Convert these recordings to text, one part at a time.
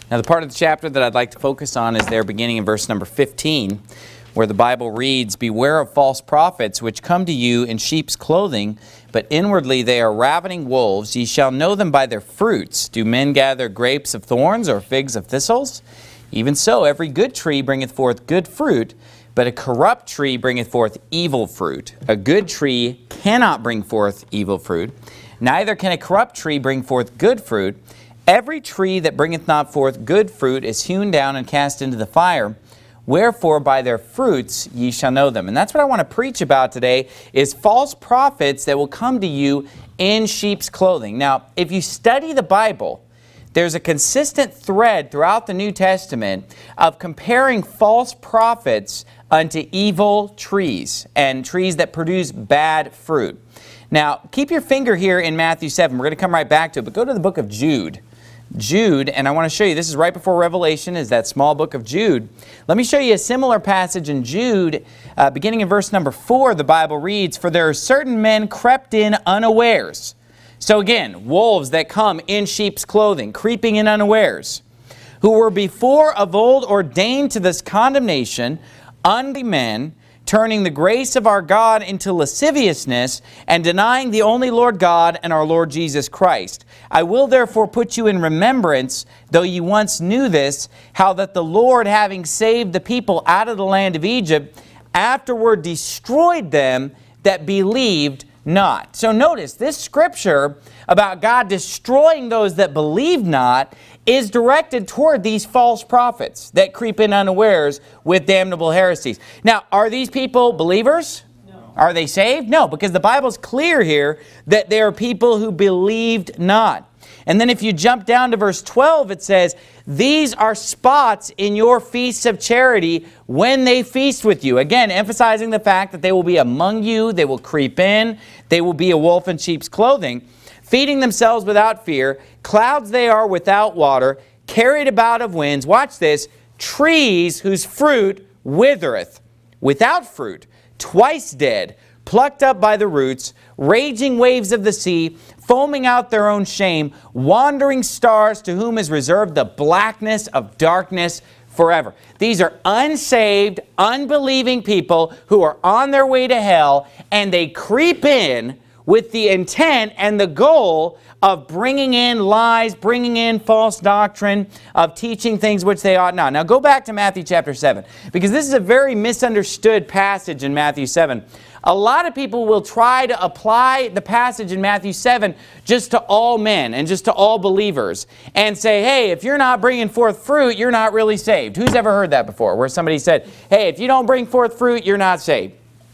Now, the part of the chapter that I'd like to focus on is there beginning in verse number 15, where the Bible reads, "Beware of false prophets, which come to you in sheep's clothing, but inwardly they are ravening wolves. Ye shall know them by their fruits. Do men gather grapes of thorns or figs of thistles? Even so, every good tree bringeth forth good fruit, but a corrupt tree bringeth forth evil fruit. A good tree cannot bring forth evil fruit, neither can a corrupt tree bring forth good fruit. Every tree that bringeth not forth good fruit is hewn down and cast into the fire. Wherefore by their fruits ye shall know them." And that's what I want to preach about today, is false prophets that will come to you in sheep's clothing. Now, if you study the Bible, there's a consistent thread throughout the New Testament of comparing false prophets unto evil trees and trees that produce bad fruit. Now, keep your finger here in Matthew 7. We're going to come right back to it, but go to the book of Jude. Jude, and I want to show you, this is right before Revelation, is that small book of Jude. Let me show you a similar passage in Jude. Beginning in verse number 4, the Bible reads, "For there are certain men crept in unawares." So again, wolves that come in sheep's clothing, creeping in unawares, "who were before of old ordained to this condemnation, ungodly men, turning the grace of our God into lasciviousness, and denying the only Lord God and our Lord Jesus Christ. I will therefore put you in remembrance, though you once knew this, how that the Lord, having saved the people out of the land of Egypt, afterward destroyed them that believed not." So notice, this scripture about God destroying those that believe not is directed toward these false prophets that creep in unawares with damnable heresies. Now, are these people believers? No. Are they saved? No, because the Bible's clear here that they are people who believed not. And then if you jump down to verse 12, it says, "These are spots in your feasts of charity when they feast with you." Again, emphasizing the fact that they will be among you, they will creep in, they will be a wolf in sheep's clothing, "feeding themselves without fear. Clouds they are without water, carried about of winds." Watch this. "Trees whose fruit withereth, without fruit, twice dead, plucked up by the roots, raging waves of the sea, foaming out their own shame, wandering stars to whom is reserved the blackness of darkness forever." These are unsaved, unbelieving people who are on their way to hell, and they creep in with the intent and the goal of bringing in lies, bringing in false doctrine, of teaching things which they ought not. Now go back to Matthew chapter 7, because this is a very misunderstood passage in Matthew 7. A lot of people will try to apply the passage in Matthew 7 just to all men and just to all believers and say, hey, if you're not bringing forth fruit, you're not really saved. Who's ever heard that before, where somebody said, hey, if you don't bring forth fruit, you're not saved?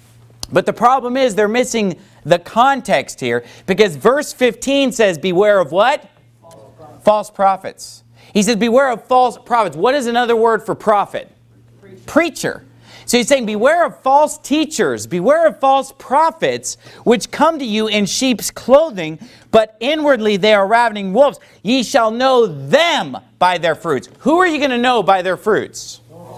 But the problem is they're missing the context here, because verse 15 says, beware of what? False prophets. He says, beware of false prophets. What is another word for prophet? Preacher. So he's saying, beware of false teachers, beware of false prophets, which come to you in sheep's clothing, but inwardly they are ravening wolves. Ye shall know them by their fruits. Who are you going to know by their fruits?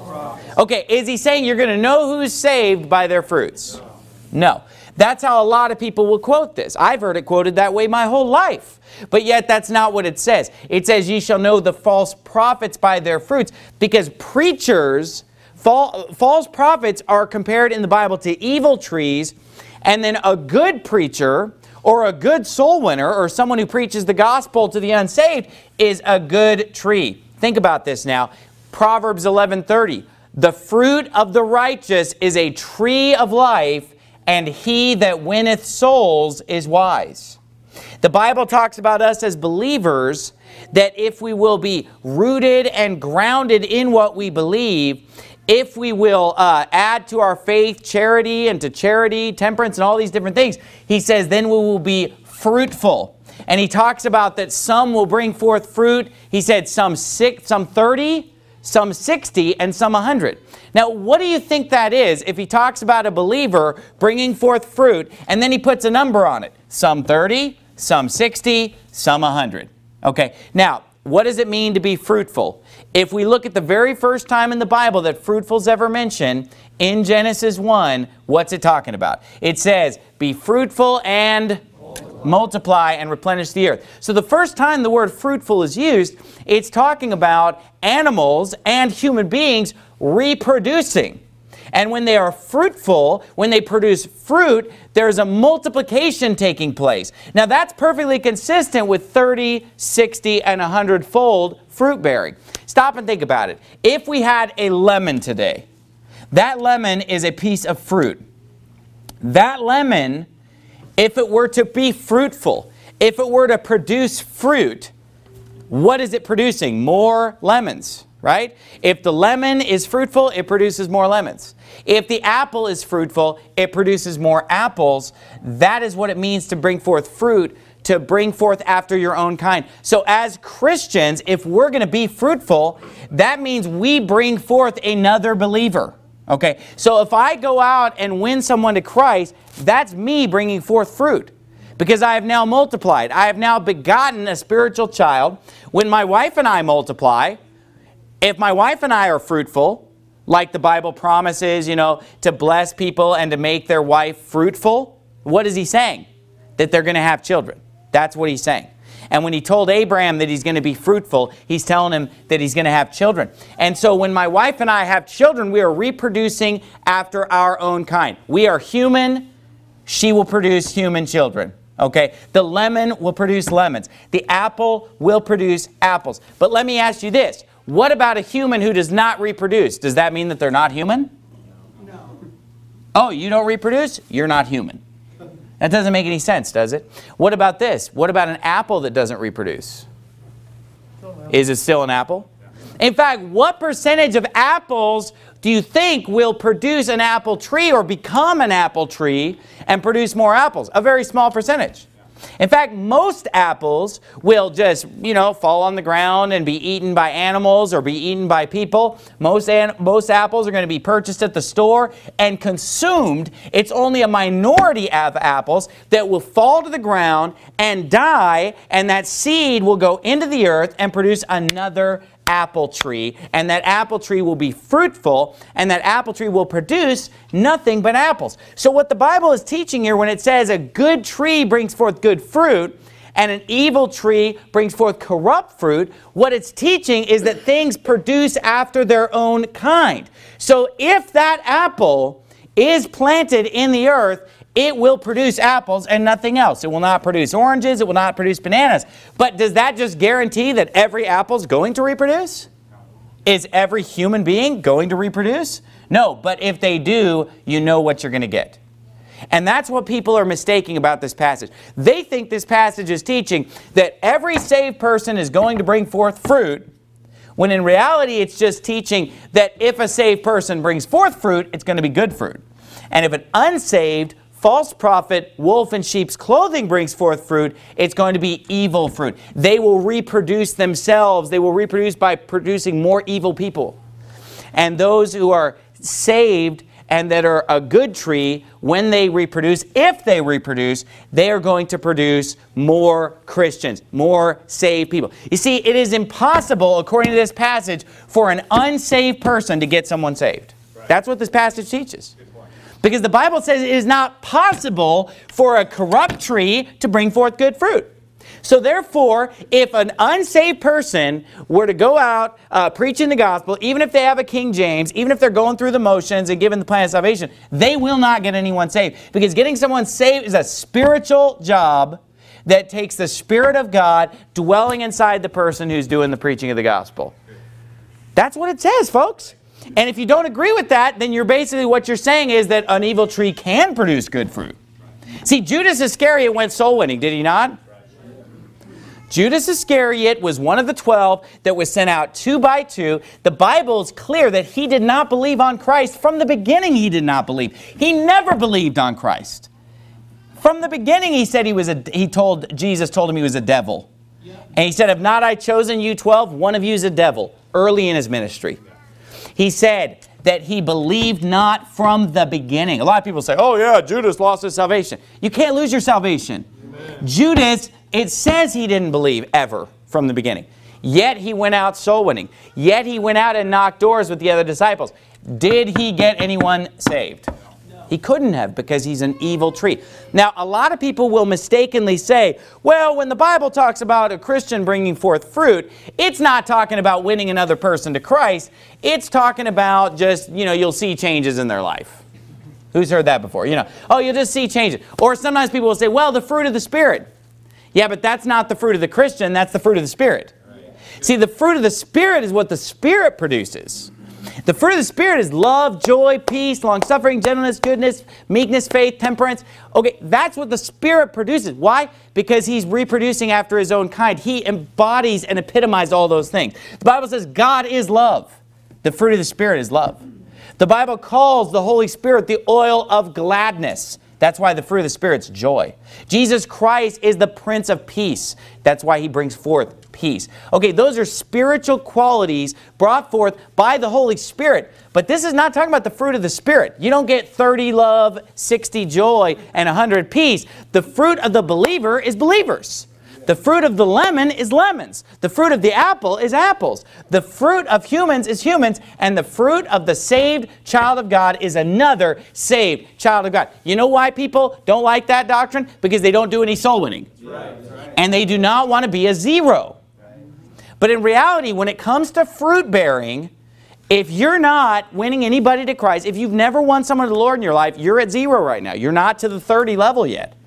Okay, is he saying you're going to know who's saved by their fruits? No. That's how a lot of people will quote this. I've heard it quoted that way my whole life. But yet that's not what it says. It says, ye shall know the false prophets by their fruits, because preachers, false prophets are compared in the Bible to evil trees, and then a good preacher or a good soul winner or someone who preaches the gospel to the unsaved is a good tree. Think about this now. Proverbs 11:30. The fruit of the righteous is a tree of life, and he that winneth souls is wise. The Bible talks about us as believers that if we will be rooted and grounded in what we believe, if we will add to our faith charity, and to charity, temperance, and all these different things, he says then we will be fruitful. And he talks about that some will bring forth fruit. He said some 30, some 60, and some 100. Now, what do you think that is if he talks about a believer bringing forth fruit, and then he puts a number on it? Some 30, some 60, some 100. Okay, now, what does it mean to be fruitful? If we look at the very first time in the Bible that fruitful is ever mentioned, in Genesis 1, what's it talking about? It says, be fruitful and multiply and replenish the earth. So the first time the word fruitful is used, it's talking about animals and human beings reproducing. And when they are fruitful, when they produce fruit, there's a multiplication taking place. Now that's perfectly consistent with 30, 60, and 100-fold fruit bearing. Stop and think about it. If we had a lemon today, that lemon is a piece of fruit. That lemon, if it were to be fruitful, if it were to produce fruit, what is it producing? More lemons, right? If the lemon is fruitful, it produces more lemons. If the apple is fruitful, it produces more apples. That is what it means to bring forth fruit, to bring forth after your own kind. So as Christians, if we're going to be fruitful, that means we bring forth another believer. Okay, so if I go out and win someone to Christ, that's me bringing forth fruit. Because I have now multiplied. I have now begotten a spiritual child. When my wife and I multiply, if my wife and I are fruitful, like the Bible promises, to bless people and to make their wife fruitful, what is he saying? That they're going to have children. That's what he's saying. And when he told Abraham that he's going to be fruitful, he's telling him that he's going to have children. And so when my wife and I have children, we are reproducing after our own kind. We are human. She will produce human children. Okay? The lemon will produce lemons. The apple will produce apples. But let me ask you this. What about a human who does not reproduce? Does that mean that they're not human? No. Oh, you don't reproduce? You're not human. That doesn't make any sense, does it? What about this? What about an apple that doesn't reproduce? Is it still an apple? In fact, what percentage of apples do you think will produce an apple tree or become an apple tree and produce more apples? A very small percentage. In fact, most apples will just, fall on the ground and be eaten by animals or be eaten by people. Most apples are going to be purchased at the store and consumed. It's only a minority of apples that will fall to the ground and die, and that seed will go into the earth and produce another apple tree, and that apple tree will be fruitful, and that apple tree will produce nothing but apples. So what the Bible is teaching here when it says a good tree brings forth good fruit and an evil tree brings forth corrupt fruit, what it's teaching is that things produce after their own kind. So if that apple is planted in the earth, it will produce apples and nothing else. It will not produce oranges. It will not produce bananas. But does that just guarantee that every apple is going to reproduce? Is every human being going to reproduce? No, but if they do, you know what you're going to get. And that's what people are mistaking about this passage. They think this passage is teaching that every saved person is going to bring forth fruit, when in reality it's just teaching that if a saved person brings forth fruit, it's going to be good fruit. And if an unsaved false prophet, wolf in sheep's clothing brings forth fruit, it's going to be evil fruit. They will reproduce themselves. They will reproduce by producing more evil people. And those who are saved and that are a good tree, when they reproduce, if they reproduce, they are going to produce more Christians, more saved people. You see, it is impossible, according to this passage, for an unsaved person to get someone saved. Right. That's what this passage teaches. Because the Bible says it is not possible for a corrupt tree to bring forth good fruit. So therefore, if an unsaved person were to go out preaching the gospel, even if they have a King James, even if they're going through the motions and given the plan of salvation, they will not get anyone saved. Because getting someone saved is a spiritual job that takes the Spirit of God dwelling inside the person who's doing the preaching of the gospel. That's what it says, folks. And if you don't agree with that, then what you're saying is that an evil tree can produce good fruit. See, Judas Iscariot went soul winning, did he not? Judas Iscariot was one of the 12 that was sent out 2 by 2. The Bible is clear that he did not believe on Christ. From the beginning, he did not believe. He never believed on Christ. From the beginning, he said Jesus told him he was a devil. And he said, "Have not I chosen you 12? One of you is a devil," early in his ministry. He said that he believed not from the beginning. A lot of people say, "Oh yeah, Judas lost his salvation." You can't lose your salvation. Amen. Judas, it says he didn't believe ever from the beginning. Yet he went out soul winning. Yet he went out and knocked doors with the other disciples. Did he get anyone saved? No. He couldn't have, because he's an evil tree. Now, a lot of people will mistakenly say, well, when the Bible talks about a Christian bringing forth fruit, it's not talking about winning another person to Christ. It's talking about just, you'll see changes in their life. Who's heard that before? Oh, you'll just see changes. Or sometimes people will say, well, the fruit of the Spirit. Yeah, but that's not the fruit of the Christian. That's the fruit of the Spirit. See, the fruit of the Spirit is what the Spirit produces. The fruit of the Spirit is love, joy, peace, long-suffering, gentleness, goodness, meekness, faith, temperance. Okay, that's what the Spirit produces. Why? Because he's reproducing after his own kind. He embodies and epitomizes all those things. The Bible says God is love. The fruit of the Spirit is love. The Bible calls the Holy Spirit the oil of gladness. That's why the fruit of the Spirit's joy. Jesus Christ is the Prince of Peace. That's why he brings forth peace. Okay, those are spiritual qualities brought forth by the Holy Spirit. But this is not talking about the fruit of the Spirit. You don't get 30 love, 60 joy, and 100 peace. The fruit of the believer is believers. The fruit of the lemon is lemons. The fruit of the apple is apples. The fruit of humans is humans. And the fruit of the saved child of God is another saved child of God. You know why people don't like that doctrine? Because they don't do any soul winning. Right. And they do not want to be a zero. Right. But in reality, when it comes to fruit bearing, if you're not winning anybody to Christ, if you've never won someone to the Lord in your life, you're at 0 right now. You're not to the 30 level yet.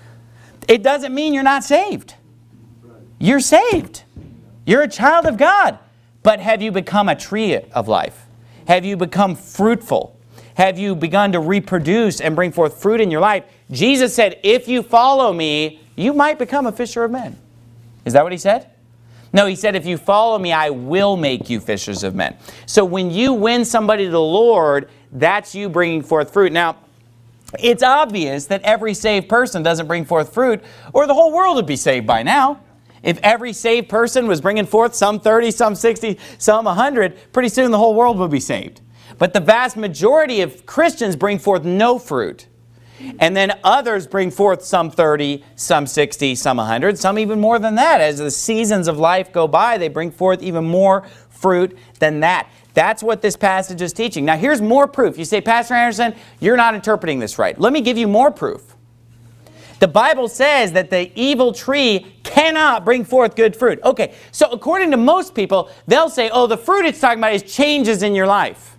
It doesn't mean you're not saved. You're saved. You're a child of God. But have you become a tree of life? Have you become fruitful? Have you begun to reproduce and bring forth fruit in your life? Jesus said, if you follow me, you might become a fisher of men. Is that what he said? No, he said, if you follow me, I will make you fishers of men. So when you win somebody to the Lord, that's you bringing forth fruit. Now, it's obvious that every saved person doesn't bring forth fruit, or the whole world would be saved by now. If every saved person was bringing forth some 30, some 60, some 100, pretty soon the whole world would be saved. But the vast majority of Christians bring forth no fruit. And then others bring forth some 30, some 60, some 100, some even more than that. As the seasons of life go by, they bring forth even more fruit than that. That's what this passage is teaching. Now here's more proof. You say, Pastor Anderson, you're not interpreting this right. Let me give you more proof. The Bible says that the evil tree cannot bring forth good fruit. Okay, so according to most people, they'll say, oh, the fruit it's talking about is changes in your life.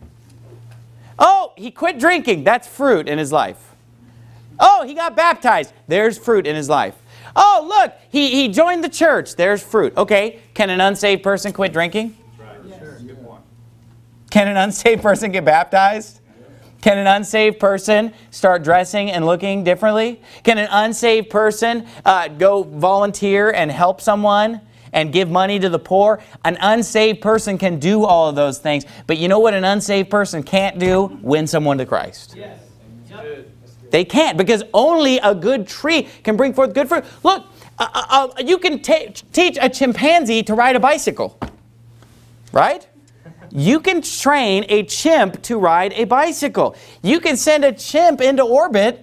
Oh, he quit drinking. That's fruit in his life. Oh, he got baptized. There's fruit in his life. Oh, look, he joined the church. There's fruit. Okay, can an unsaved person quit drinking? Right. Yes. Sure. Good point. Can an unsaved person get baptized? Can an unsaved person start dressing and looking differently? Can an unsaved person go volunteer and help someone and give money to the poor? An unsaved person can do all of those things. But you know what an unsaved person can't do? Win someone to Christ. Yes. They can't, because only a good tree can bring forth good fruit. Look, you can teach a chimpanzee to ride a bicycle, right? You can train a chimp to ride a bicycle. You can send a chimp into orbit,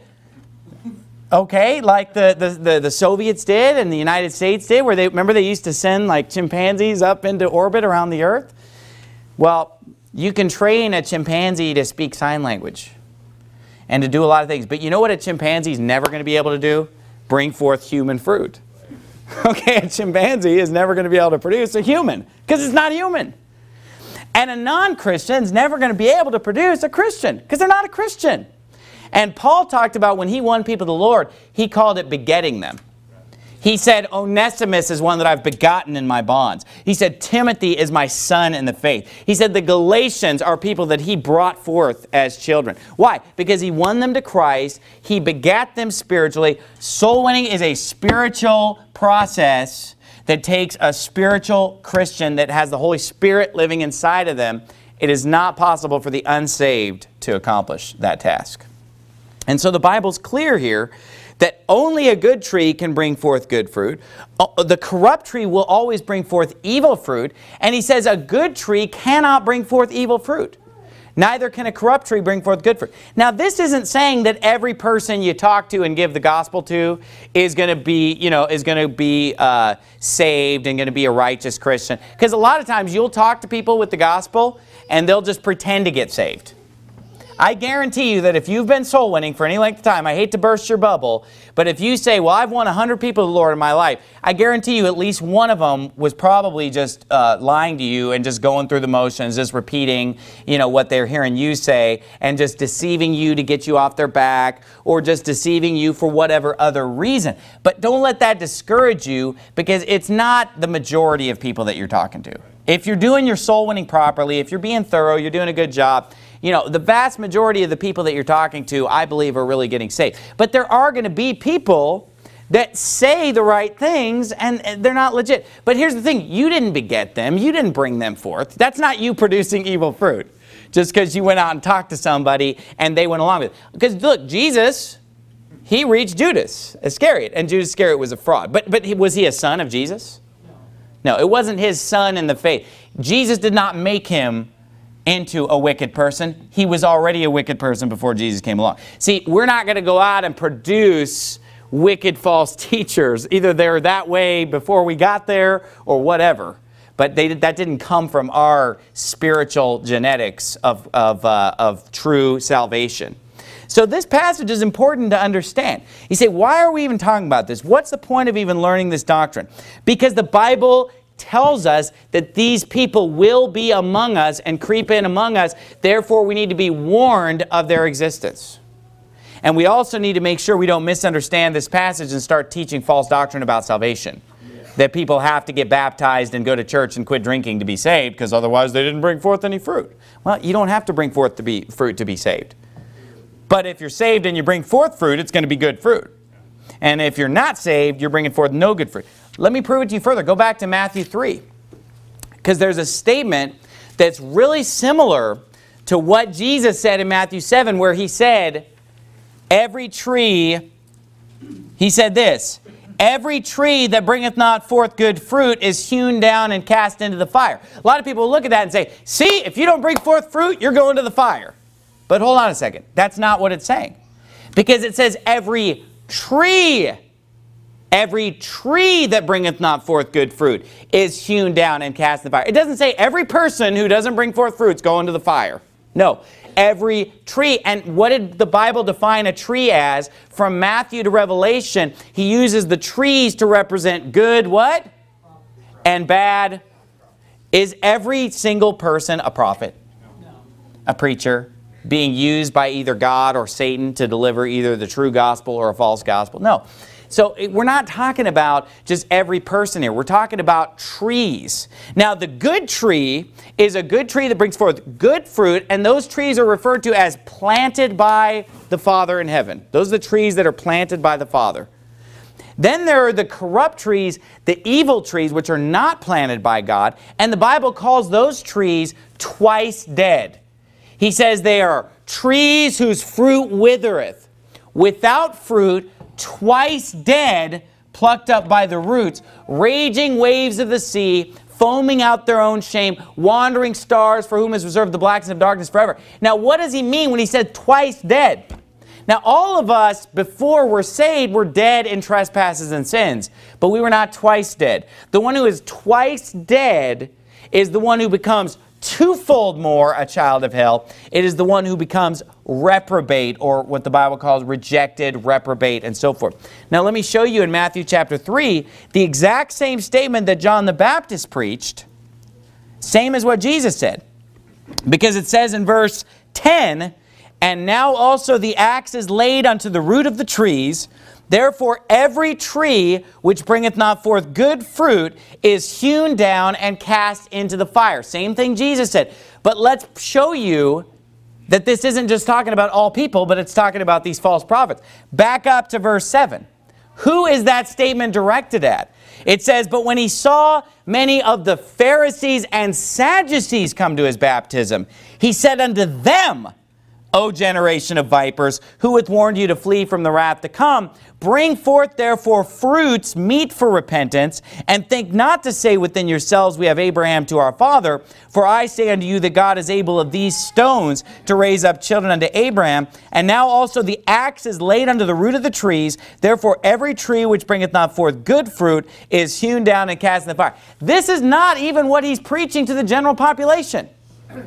okay, like the Soviets did and the United States did, where remember they used to send like chimpanzees up into orbit around the earth? Well, you can train a chimpanzee to speak sign language and to do a lot of things. But you know what a chimpanzee is never going to be able to do? Bring forth human fruit. Okay, a chimpanzee is never going to be able to produce a human because it's not human. And a non-Christian is never going to be able to produce a Christian because they're not a Christian. And Paul talked about when he won people to the Lord, he called it begetting them. He said, Onesimus is one that I've begotten in my bonds. He said, Timothy is my son in the faith. He said, the Galatians are people that he brought forth as children. Why? Because he won them to Christ. He begat them spiritually. Soul winning is a spiritual process that takes a spiritual Christian that has the Holy Spirit living inside of them. It is not possible for the unsaved to accomplish that task. And so the Bible's clear here that only a good tree can bring forth good fruit. The corrupt tree will always bring forth evil fruit. And he says a good tree cannot bring forth evil fruit. Neither can a corrupt tree bring forth good fruit. Now, this isn't saying that every person you talk to and give the gospel to is going to be, saved and going to be a righteous Christian. Because a lot of times you'll talk to people with the gospel and they'll just pretend to get saved. I guarantee you that if you've been soul winning for any length of time, I hate to burst your bubble, but if you say, well, I've won 100 people to the Lord in my life, I guarantee you at least one of them was probably just lying to you and just going through the motions, just repeating, what they're hearing you say, and just deceiving you to get you off their back, or just deceiving you for whatever other reason. But don't let that discourage you, because it's not the majority of people that you're talking to. If you're doing your soul winning properly, if you're being thorough, you're doing a good job, the vast majority of the people that you're talking to, I believe, are really getting saved. But there are going to be people that say the right things and they're not legit. But here's the thing, you didn't beget them, you didn't bring them forth. That's not you producing evil fruit just because you went out and talked to somebody and they went along with it. Because look, Jesus, he reached Judas Iscariot, and Judas Iscariot was a fraud. But was he a son of Jesus? No, it wasn't his son in the faith. Jesus did not make him into a wicked person. He was already a wicked person before Jesus came along. See, we're not going to go out and produce wicked false teachers. Either they're that way before we got there or whatever. But that didn't come from our spiritual genetics of true salvation. So this passage is important to understand. You say, why are we even talking about this? What's the point of even learning this doctrine? Because the Bible tells us that these people will be among us and creep in among us. Therefore, we need to be warned of their existence. And we also need to make sure we don't misunderstand this passage and start teaching false doctrine about salvation. That people have to get baptized and go to church and quit drinking to be saved, because otherwise they didn't bring forth any fruit. Well, you don't have to bring forth fruit to be saved. But if you're saved and you bring forth fruit, it's going to be good fruit. And if you're not saved, you're bringing forth no good fruit. Let me prove it to you further. Go back to Matthew 3. Because there's a statement that's really similar to what Jesus said in Matthew 7, where he said, every tree, he said this, every tree that bringeth not forth good fruit is hewn down and cast into the fire. A lot of people look at that and say, see, if you don't bring forth fruit, you're going to the fire. But hold on a second. That's not what it's saying. Because it says every tree that bringeth not forth good fruit is hewn down and cast in the fire. It doesn't say every person who doesn't bring forth fruit is going to the fire. No, every tree. And what did the Bible define a tree as? From Matthew to Revelation, he uses the trees to represent good, what? And bad. Is every single person a prophet? No. A preacher? Being used by either God or Satan to deliver either the true gospel or a false gospel? No. So we're not talking about just every person here. We're talking about trees. Now, the good tree is a good tree that brings forth good fruit, and those trees are referred to as planted by the Father in heaven. Those are the trees that are planted by the Father. Then there are the corrupt trees, the evil trees, which are not planted by God, and the Bible calls those trees twice dead. He says they are trees whose fruit withereth, without fruit, twice dead, plucked up by the roots, raging waves of the sea, foaming out their own shame, wandering stars for whom is reserved the blackness of darkness forever. Now, what does he mean when he said twice dead? Now, all of us, before we're saved, were dead in trespasses and sins, but we were not twice dead. The one who is twice dead is the one who becomes twofold more a child of hell. It is the one who becomes reprobate, or what the Bible calls rejected, reprobate, and so forth. Now let me show you in Matthew chapter 3 the exact same statement that John the Baptist preached, same as what Jesus said. Because it says in verse 10, and now also the axe is laid unto the root of the trees. Therefore every tree which bringeth not forth good fruit is hewn down and cast into the fire. Same thing Jesus said. But let's show you that this isn't just talking about all people, but it's talking about these false prophets. Back up to verse 7. Who is that statement directed at? It says, but when he saw many of the Pharisees and Sadducees come to his baptism, he said unto them, O generation of vipers, who hath warned you to flee from the wrath to come? Bring forth therefore fruits meet for repentance, and think not to say within yourselves, we have Abraham to our father. For I say unto you that God is able of these stones to raise up children unto Abraham. And now also the axe is laid unto the root of the trees. Therefore every tree which bringeth not forth good fruit is hewn down and cast in the fire. This is not even what he's preaching to the general population.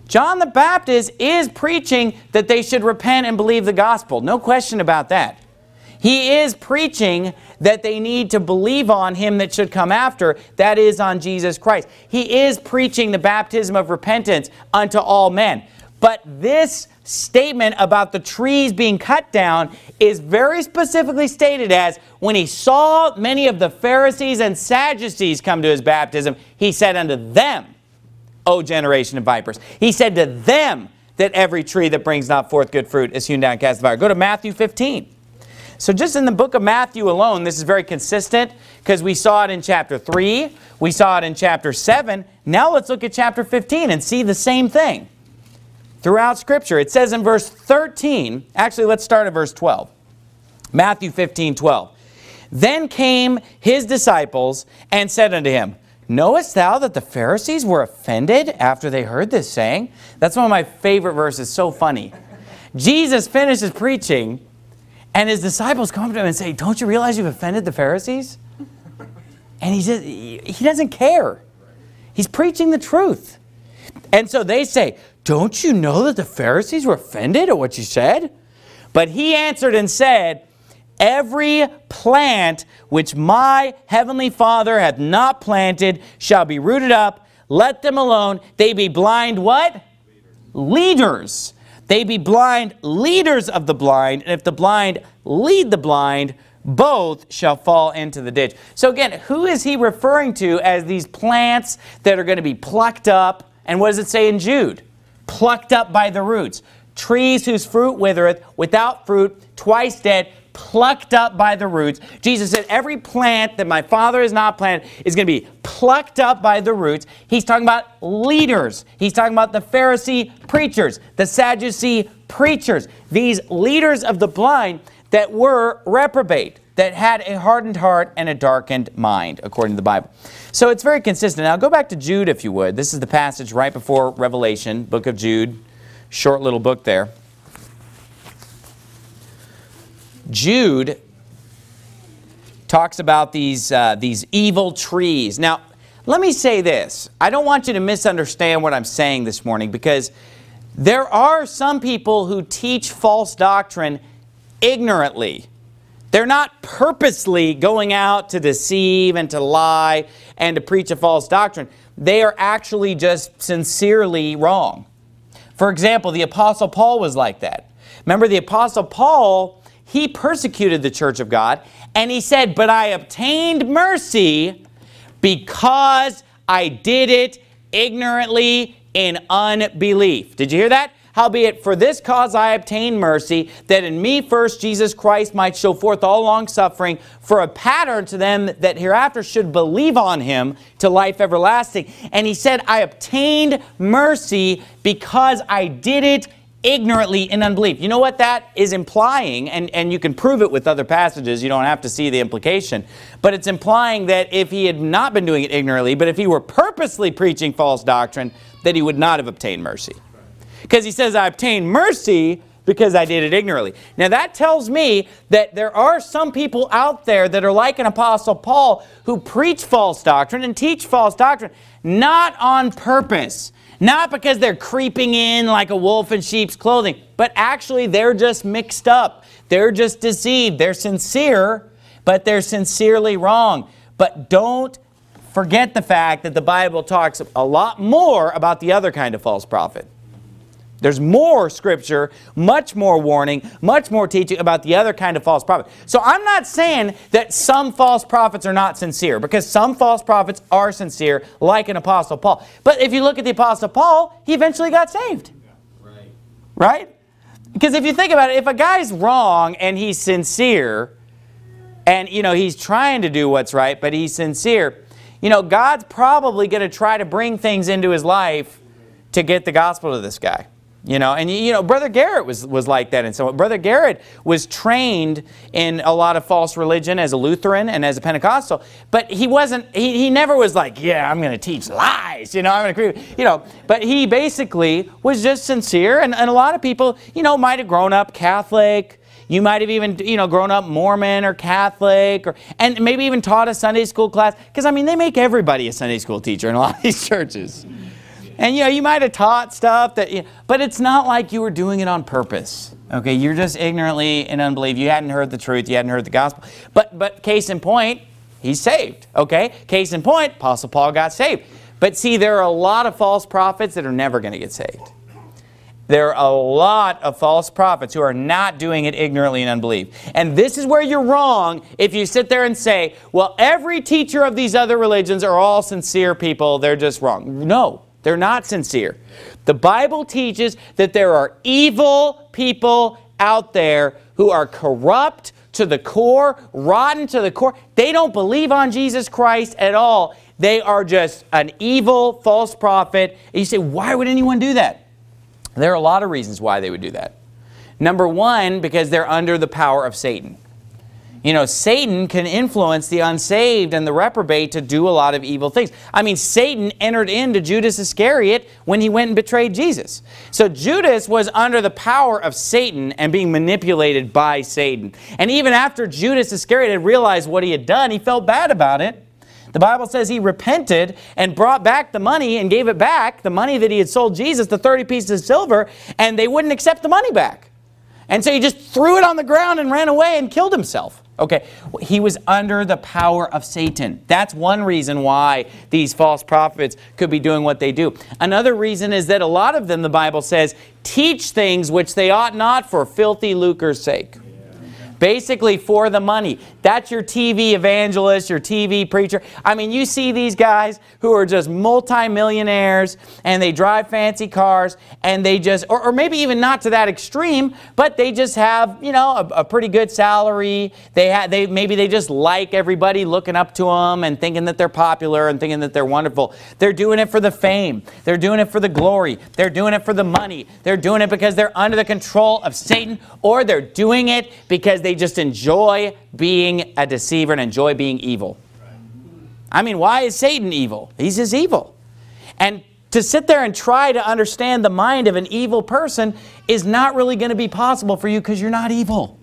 John the Baptist is preaching that they should repent and believe the gospel. No question about that. He is preaching that they need to believe on him that should come after, that is on Jesus Christ. He is preaching the baptism of repentance unto all men. But this statement about the trees being cut down is very specifically stated as when he saw many of the Pharisees and Sadducees come to his baptism, he said unto them, O generation of vipers. He said to them that every tree that brings not forth good fruit is hewn down and cast in the fire. Go to Matthew 15. So just in the book of Matthew alone, this is very consistent because we saw it in chapter 3. We saw it in chapter 7. Now let's look at chapter 15 and see the same thing throughout Scripture. It says in verse 13, actually let's start at verse 12. Matthew 15:12. Then came his disciples and said unto him, Knowest thou that the Pharisees were offended after they heard this saying? That's one of my favorite verses, so funny. Jesus finishes preaching, and his disciples come up to him and say, Don't you realize you've offended the Pharisees? And he doesn't care. He's preaching the truth. And so they say, Don't you know that the Pharisees were offended at what you said? But he answered and said, Every plant which my heavenly Father hath not planted shall be rooted up. Let them alone. They be blind what? Leaders. They be blind leaders of the blind. And if the blind lead the blind, both shall fall into the ditch. So again, who is he referring to as these plants that are going to be plucked up? And what does it say in Jude? Plucked up by the roots. Trees whose fruit withereth, without fruit, twice dead, plucked up by the roots. Jesus said every plant that my Father has not planted is going to be plucked up by the roots. He's talking about leaders. He's talking about the Pharisee preachers, the Sadducee preachers, these leaders of the blind that were reprobate, that had a hardened heart and a darkened mind, according to the Bible. So it's very consistent. Now go back to Jude, if you would. This is the passage right before Revelation, book of Jude, short little book there. Jude talks about these evil trees. Now, let me say this. I don't want you to misunderstand what I'm saying this morning, because there are some people who teach false doctrine ignorantly. They're not purposely going out to deceive and to lie and to preach a false doctrine. They are actually just sincerely wrong. For example, the Apostle Paul was like that. Remember, the Apostle Paul, he persecuted the church of God, and he said, But I obtained mercy because I did it ignorantly in unbelief. Did you hear that? Howbeit, for this cause I obtained mercy, that in me first Jesus Christ might show forth all long suffering, for a pattern to them that hereafter should believe on him to life everlasting. And he said, I obtained mercy because I did it ignorantly in unbelief. You know what that is implying? And you can prove it with other passages. You don't have to see the implication. But it's implying that if he had not been doing it ignorantly, but if he were purposely preaching false doctrine, that he would not have obtained mercy. Because he says, I obtained mercy because I did it ignorantly. Now that tells me that there are some people out there that are like an Apostle Paul who preach false doctrine and teach false doctrine, not on purpose. Not because they're creeping in like a wolf in sheep's clothing, but actually they're just mixed up. They're just deceived. They're sincere, but they're sincerely wrong. But don't forget the fact that the Bible talks a lot more about the other kind of false prophet. There's more scripture, much more warning, much more teaching about the other kind of false prophet. So I'm not saying that some false prophets are not sincere, because some false prophets are sincere, like an Apostle Paul. But if you look at the Apostle Paul, he eventually got saved. Yeah, right? Because if you think about it, if a guy's wrong and he's sincere, and he's trying to do what's right, but he's sincere, God's probably going to try to bring things into his life to get the gospel to this guy. Brother Garrett was like that. And so Brother Garrett was trained in a lot of false religion as a Lutheran and as a Pentecostal, but he never was like, yeah, I'm going to teach lies, I'm going to agree, but he basically was just sincere. And a lot of people, might have grown up Catholic. You might have even, grown up Mormon or Catholic, and maybe even taught a Sunday school class. Because, they make everybody a Sunday school teacher in a lot of these churches. And you might have taught stuff but it's not like you were doing it on purpose. Okay, you're just ignorantly in unbelief. You hadn't heard the truth. You hadn't heard the gospel. But case in point, he's saved. Okay, case in point, Apostle Paul got saved. But see, there are a lot of false prophets that are never going to get saved. There are a lot of false prophets who are not doing it ignorantly in unbelief. And this is where you're wrong if you sit there and say, well, every teacher of these other religions are all sincere people. They're just wrong. No, they're not sincere. The Bible teaches that there are evil people out there who are corrupt to the core, rotten to the core. They don't believe on Jesus Christ at all. They are just an evil false prophet. And you say, why would anyone do that? There are a lot of reasons why they would do that. Number one, because they're under the power of Satan. Satan can influence the unsaved and the reprobate to do a lot of evil things. I mean, Satan entered into Judas Iscariot when he went and betrayed Jesus. So Judas was under the power of Satan and being manipulated by Satan. And even after Judas Iscariot had realized what he had done, he felt bad about it. The Bible says he repented and brought back the money and gave it back, the money that he had sold Jesus, the 30 pieces of silver, and they wouldn't accept the money back. And so he just threw it on the ground and ran away and killed himself. Okay, he was under the power of Satan. That's one reason why these false prophets could be doing what they do. Another reason is that a lot of them, the Bible says, teach things which they ought not for filthy lucre's sake. Basically for the money. That's your TV evangelist, your TV preacher. I mean, you see these guys who are just multimillionaires and they drive fancy cars and they just, or maybe even not to that extreme, but they just have, a pretty good salary. Maybe they just like everybody looking up to them and thinking that they're popular and thinking that they're wonderful. They're doing it for the fame. They're doing it for the glory. They're doing it for the money. They're doing it because they're under the control of Satan, or they're doing it because they just enjoy being a deceiver and enjoy being evil. I mean, why is Satan evil? He's just evil. And to sit there and try to understand the mind of an evil person is not really going to be possible for you because you're not evil.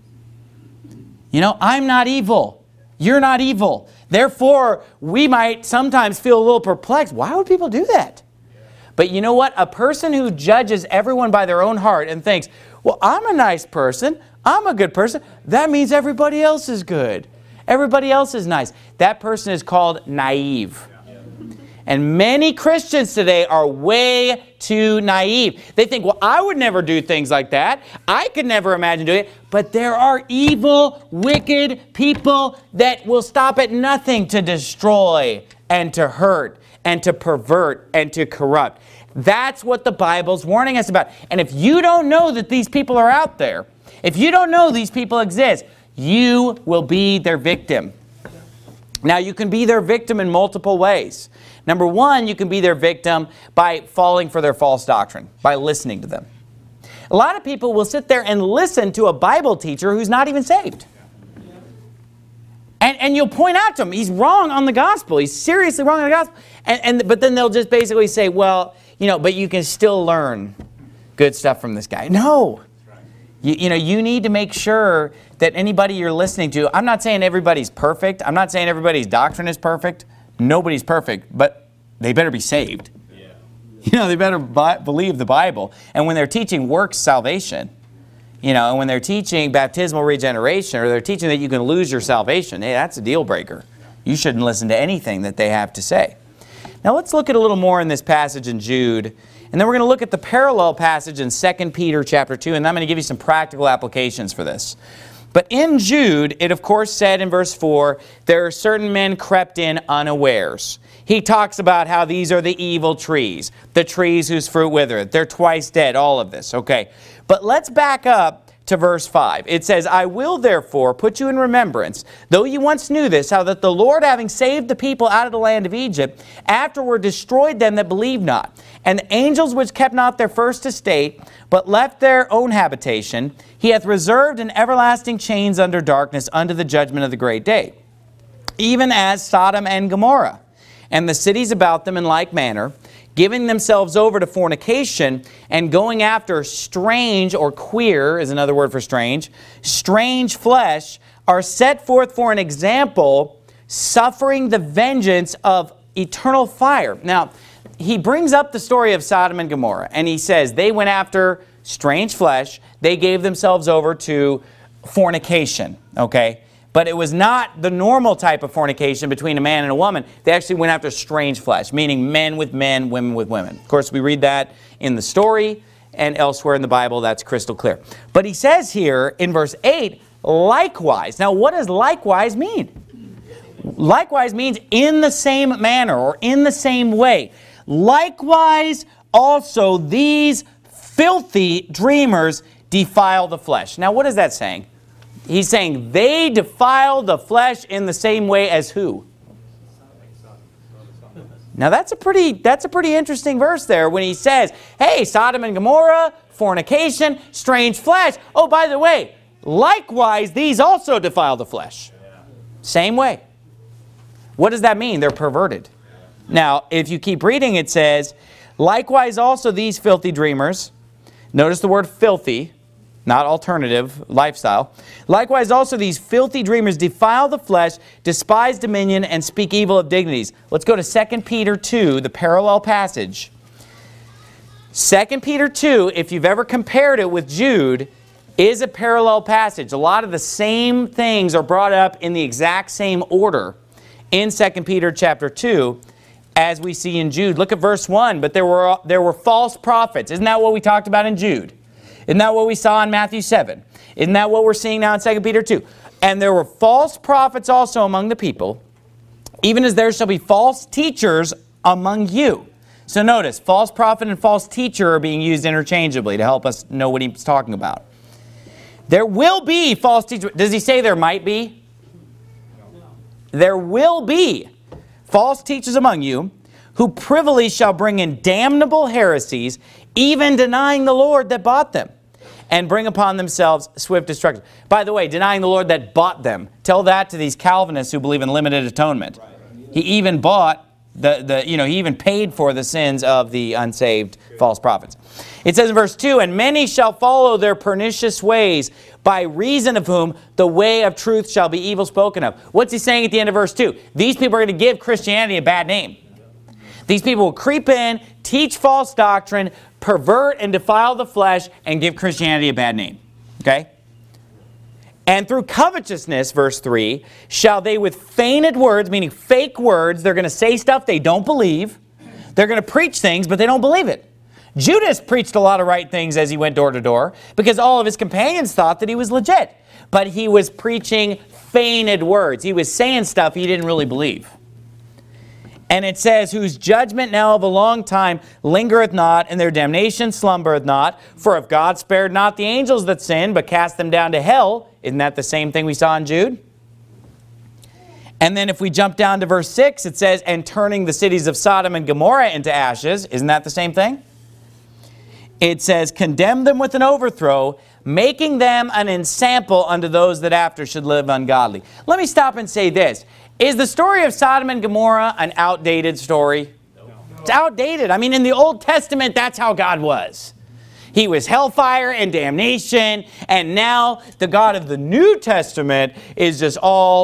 I'm not evil. You're not evil. Therefore, we might sometimes feel a little perplexed. Why would people do that? But you know what? A person who judges everyone by their own heart and thinks, well, I'm a nice person, I'm a good person, that means everybody else is good. Everybody else is nice. That person is called naive. And many Christians today are way too naive. They think, well, I would never do things like that. I could never imagine doing it. But there are evil, wicked people that will stop at nothing to destroy and to hurt and to pervert and to corrupt. That's what the Bible's warning us about. And if you don't know that these people are out there, if you don't know these people exist, you will be their victim. Now, you can be their victim in multiple ways. Number one, you can be their victim by falling for their false doctrine, by listening to them. A lot of people will sit there and listen to a Bible teacher who's not even saved. And you'll point out to him, he's wrong on the gospel. He's seriously wrong on the gospel. But then they'll just basically say, well, but you can still learn good stuff from this guy. No. You need to make sure that anybody you're listening to, I'm not saying everybody's perfect. I'm not saying everybody's doctrine is perfect. Nobody's perfect, but they better be saved. Yeah. They better believe the Bible. And when they're teaching works salvation, and when they're teaching baptismal regeneration, or they're teaching that you can lose your salvation, hey, that's a deal breaker. You shouldn't listen to anything that they have to say. Now let's look at a little more in this passage in Jude. And then we're going to look at the parallel passage in 2 Peter chapter 2, and I'm going to give you some practical applications for this. But in Jude, it of course said in verse 4, there are certain men crept in unawares. He talks about how these are the evil trees, the trees whose fruit withereth. They're twice dead, all of this. Okay, but let's back up to verse 5. It says, I will therefore put you in remembrance, though you once knew this, how that the Lord, having saved the people out of the land of Egypt, afterward destroyed them that believed not. And the angels which kept not their first estate, but left their own habitation, he hath reserved in everlasting chains under darkness unto the judgment of the great day. Even as Sodom and Gomorrah, and the cities about them in like manner, giving themselves over to fornication and going after strange, or queer is another word for strange flesh, are set forth for an example, suffering the vengeance of eternal fire. Now, he brings up the story of Sodom and Gomorrah, and he says they went after strange flesh. They gave themselves over to fornication, okay? But it was not the normal type of fornication between a man and a woman. They actually went after strange flesh, meaning men with men, women with women. Of course, we read that in the story and elsewhere in the Bible. That's crystal clear. But he says here in verse 8, likewise. Now, what does likewise mean? Likewise means in the same manner or in the same way. Likewise, also these filthy dreamers defile the flesh. Now, what is that saying? He's saying they defile the flesh in the same way as who? Now that's a pretty interesting verse there when he says, hey, Sodom and Gomorrah, fornication, strange flesh. Oh, by the way, likewise these also defile the flesh. Same way. What does that mean? They're perverted. Now, if you keep reading, it says, likewise also these filthy dreamers. Notice the word filthy. Not alternative, lifestyle. Likewise also these filthy dreamers defile the flesh, despise dominion, and speak evil of dignities. Let's go to 2 Peter 2, the parallel passage. 2 Peter 2, if you've ever compared it with Jude, is a parallel passage. A lot of the same things are brought up in the exact same order in 2 Peter chapter 2 as we see in Jude. Look at verse 1. But there were false prophets. Isn't that what we talked about in Jude? Isn't that what we saw in Matthew 7? Isn't that what we're seeing now in 2 Peter 2? And there were false prophets also among the people, even as there shall be false teachers among you. So notice, false prophet and false teacher are being used interchangeably to help us know what he's talking about. There will be false teachers. Does he say there might be? No. There will be false teachers among you, who privily shall bring in damnable heresies, even denying the Lord that bought them, and bring upon themselves swift destruction. By the way, denying the Lord that bought them. Tell that to these Calvinists who believe in limited atonement. He even bought he even paid for the sins of the unsaved false prophets. It says in verse 2, and many shall follow their pernicious ways, by reason of whom the way of truth shall be evil spoken of. What's he saying at the end of verse 2? These people are going to give Christianity a bad name. These people will creep in, teach false doctrine, pervert and defile the flesh, and give Christianity a bad name. Okay? And through covetousness, verse 3, shall they with feigned words, meaning fake words, they're going to say stuff they don't believe. They're going to preach things, but they don't believe it. Judas preached a lot of right things as he went door to door because all of his companions thought that he was legit. But he was preaching feigned words. He was saying stuff he didn't really believe. And it says, whose judgment now of a long time lingereth not, and their damnation slumbereth not. For if God spared not the angels that sinned, but cast them down to hell, isn't that the same thing we saw in Jude? And then if we jump down to verse 6, it says, and turning the cities of Sodom and Gomorrah into ashes, isn't that the same thing? It says, condemn them with an overthrow, making them an ensample unto those that after should live ungodly. Let me stop and say this. Is the story of Sodom and Gomorrah an outdated story? No. It's outdated. I mean, in the Old Testament, that's how God was. He was hellfire and damnation, and now the God of the New Testament is just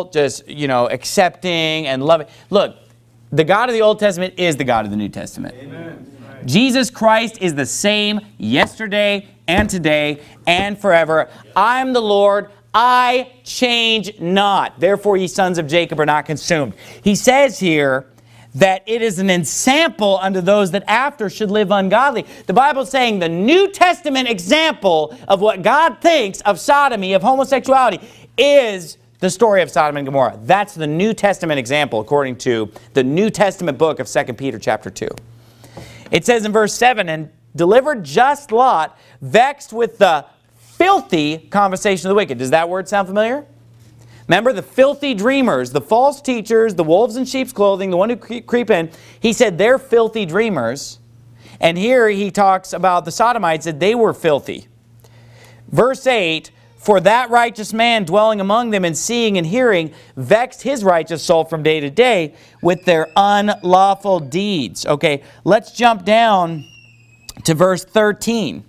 accepting and loving. Look, the God of the Old Testament is the God of the New Testament. Amen. Jesus Christ is the same yesterday and today and forever. I'm the Lord. I change not. Therefore, ye sons of Jacob are not consumed. He says here that it is an ensample unto those that after should live ungodly. The Bible's saying the New Testament example of what God thinks of sodomy, of homosexuality, is the story of Sodom and Gomorrah. That's the New Testament example according to the New Testament book of 2 Peter chapter 2. It says in verse 7, and delivered just Lot, vexed with the filthy conversation of the wicked. Does that word sound familiar? Remember the filthy dreamers, the false teachers, the wolves in sheep's clothing, the one who creep in. He said they're filthy dreamers. And here he talks about the Sodomites, that they were filthy. Verse 8, for that righteous man dwelling among them and seeing and hearing vexed his righteous soul from day to day with their unlawful deeds. Okay, let's jump down to verse 13.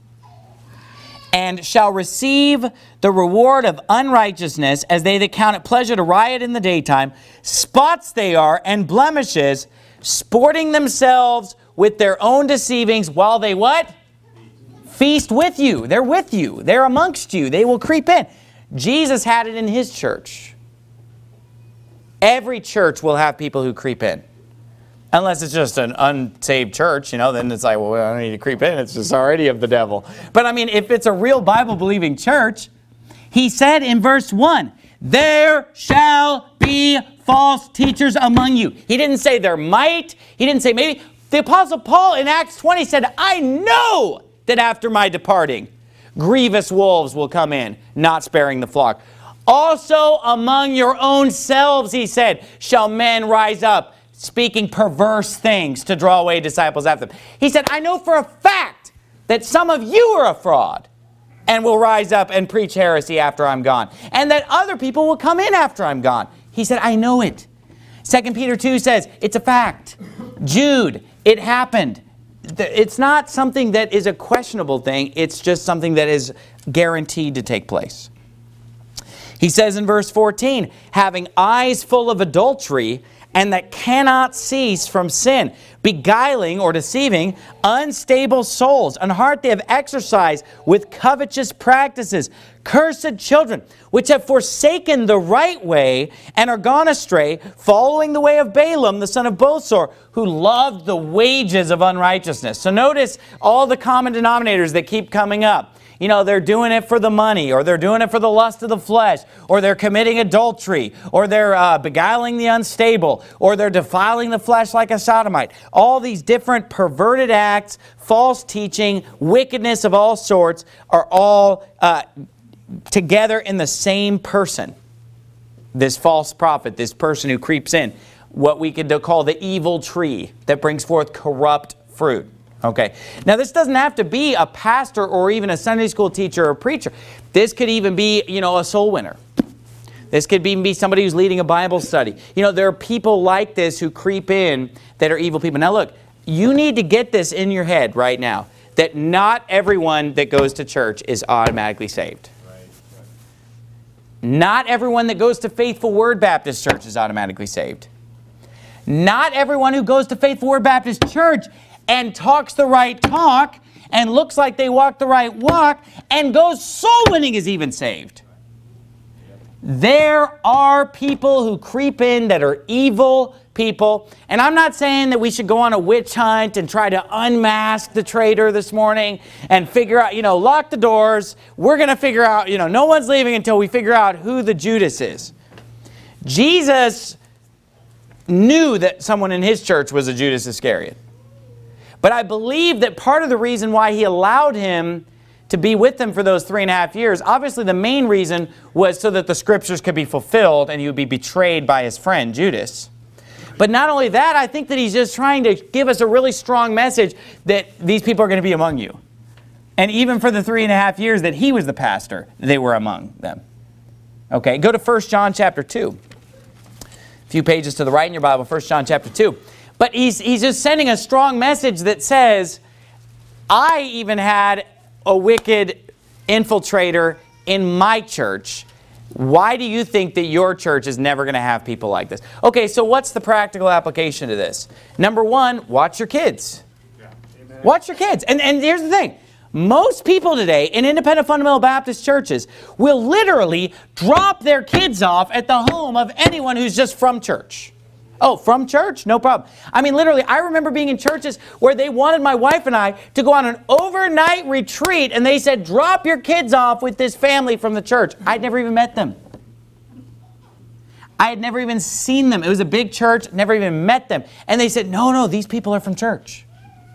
And shall receive the reward of unrighteousness, as they that count it pleasure to riot in the daytime. Spots they are, and blemishes, sporting themselves with their own deceivings while they what? Feast with you. They're with you. They're amongst you. They will creep in. Jesus had it in his church. Every church will have people who creep in. Unless it's just an unsaved church, then it's like, well, I don't need to creep in. It's just already of the devil. But I mean, if it's a real Bible-believing church, he said in verse 1, there shall be false teachers among you. He didn't say there might. He didn't say maybe. The Apostle Paul in Acts 20 said, I know that after my departing, grievous wolves will come in, not sparing the flock. Also among your own selves, he said, shall men rise up, speaking perverse things to draw away disciples after them. He said, I know for a fact that some of you are a fraud and will rise up and preach heresy after I'm gone. And that other people will come in after I'm gone. He said, I know it. 2 Peter 2 says, it's a fact. Jude, it happened. It's not something that is a questionable thing. It's just something that is guaranteed to take place. He says in verse 14, having eyes full of adultery, and that cannot cease from sin, beguiling or deceiving unstable souls, an heart they have exercised with covetous practices, cursed children, which have forsaken the right way and are gone astray, following the way of Balaam, the son of Bosor, who loved the wages of unrighteousness. So notice all the common denominators that keep coming up. They're doing it for the money, or they're doing it for the lust of the flesh, or they're committing adultery, or they're beguiling the unstable, or they're defiling the flesh like a sodomite. All these different perverted acts, false teaching, wickedness of all sorts are all together in the same person. This false prophet, this person who creeps in, what we could call the evil tree that brings forth corrupt fruit. Okay. Now, this doesn't have to be a pastor or even a Sunday school teacher or preacher. This could even be, a soul winner. This could even be somebody who's leading a Bible study. There are people like this who creep in that are evil people. Now, look, you need to get this in your head right now, that not everyone that goes to church is automatically saved. Not everyone that goes to Faithful Word Baptist Church is automatically saved. Not everyone who goes to Faithful Word Baptist Church and talks the right talk and looks like they walk the right walk and goes soul winning is even saved. There are people who creep in that are evil people. And I'm not saying that we should go on a witch hunt and try to unmask the traitor this morning and figure out, lock the doors. We're going to figure out, no one's leaving until we figure out who the Judas is. Jesus knew that someone in his church was a Judas Iscariot. But I believe that part of the reason why he allowed him to be with them for those 3.5 years, obviously the main reason was so that the scriptures could be fulfilled and he would be betrayed by his friend Judas. But not only that, I think that he's just trying to give us a really strong message that these people are going to be among you. And even for the 3.5 years that he was the pastor, they were among them. Okay, go to 1 John chapter 2. A few pages to the right in your Bible, 1 John chapter 2. But he's just sending a strong message that says, I even had a wicked infiltrator in my church. Why do you think that your church is never going to have people like this? Okay, so what's the practical application to this? Number one, watch your kids. Yeah. Watch your kids. And here's the thing. Most people today in independent fundamental Baptist churches will literally drop their kids off at the home of anyone who's just from church. Oh, from church? No problem. I mean, literally, I remember being in churches where they wanted my wife and I to go on an overnight retreat, and they said, drop your kids off with this family from the church. I'd never even met them. I had never even seen them. It was a big church, never even met them. And they said, no, these people are from church.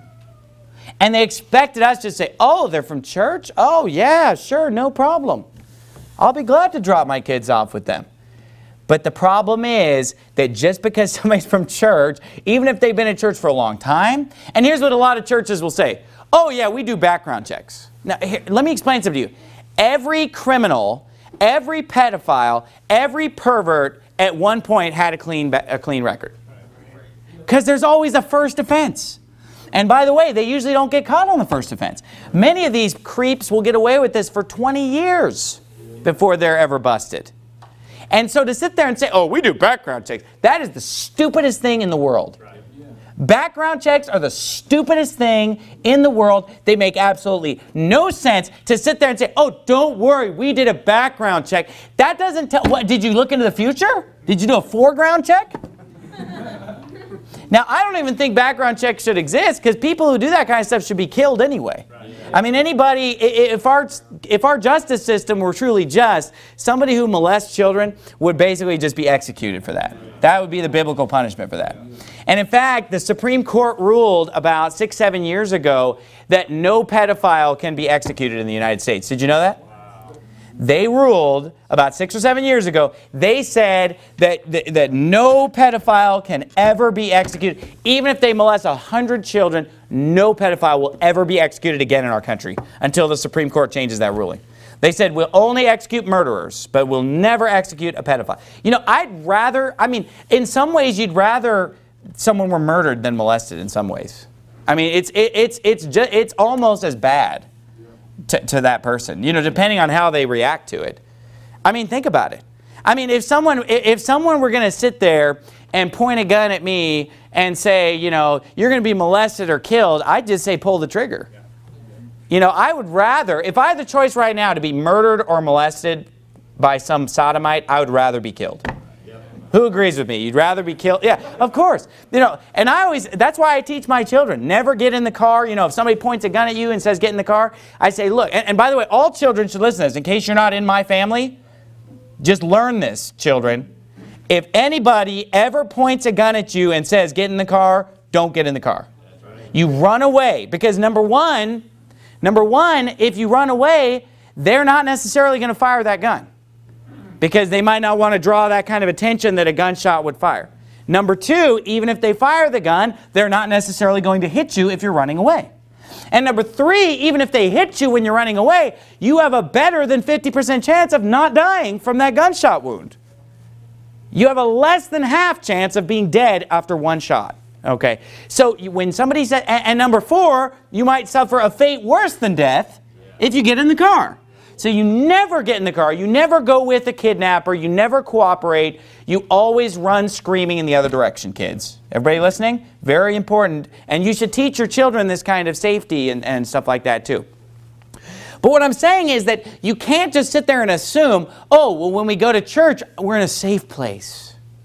And they expected us to say, oh, they're from church? Oh, yeah, sure, no problem. I'll be glad to drop my kids off with them. But the problem is that just because somebody's from church, even if they've been in church for a long time, and here's what a lot of churches will say, oh yeah, we do background checks. Now, here, let me explain something to you. Every criminal, every pedophile, every pervert at one point had a clean record. Because there's always a first offense. And by the way, they usually don't get caught on the first offense. Many of these creeps will get away with this for 20 years before they're ever busted. And so to sit there and say, oh, we do background checks, that is the stupidest thing in the world. Right. Yeah. Background checks are the stupidest thing in the world. They make absolutely no sense to sit there and say, oh, don't worry, we did a background check. That doesn't tell, what, did you look into the future? Did you do a foreground check? Now, I don't even think background checks should exist because people who do that kind of stuff should be killed anyway. I mean, anybody, if our justice system were truly just, somebody who molests children would basically just be executed for that. That would be the biblical punishment for that. And in fact, the Supreme Court ruled about 6-7 years ago that no pedophile can be executed in the United States. Did you know that? They ruled about 6 or 7 years ago, they said that no pedophile can ever be executed. Even if they molest 100 children, no pedophile will ever be executed again in our country until the Supreme Court changes that ruling. They said we'll only execute murderers, but we'll never execute a pedophile. You know, I'd rather, I mean, in some ways you'd rather someone were murdered than molested in some ways. I mean, it's almost as bad to that person, you know, depending on how they react to it. I mean, think about it. I mean, if someone were going to sit there and point a gun at me and say, you know, you're going to be molested or killed, I'd just say pull the trigger. You know, I would rather, if I had the choice right now to be murdered or molested by some sodomite, I would rather be killed. Who agrees with me? You'd rather be killed? Yeah, of course. You know, and that's why I teach my children, never get in the car. You know, if somebody points a gun at you and says, get in the car, I say, look, and by the way, all children should listen to this. In case you're not in my family, just learn this, children. If anybody ever points a gun at you and says, get in the car, don't get in the car. You run away. Because number one, if you run away, they're not necessarily going to fire that gun. Because they might not want to draw that kind of attention that a gunshot would fire. Number two, even if they fire the gun, they're not necessarily going to hit you if you're running away. And number three, even if they hit you when you're running away, you have a better than 50% chance of not dying from that gunshot wound. You have a less than half chance of being dead after one shot. Okay, so when somebody said, and number four, you might suffer a fate worse than death if you get in the car. So you never get in the car, you never go with a kidnapper, you never cooperate, you always run screaming in the other direction, kids. Everybody listening? Very important. And you should teach your children this kind of safety and stuff like that too. But what I'm saying is that you can't just sit there and assume, oh, well, when we go to church, we're in a safe place.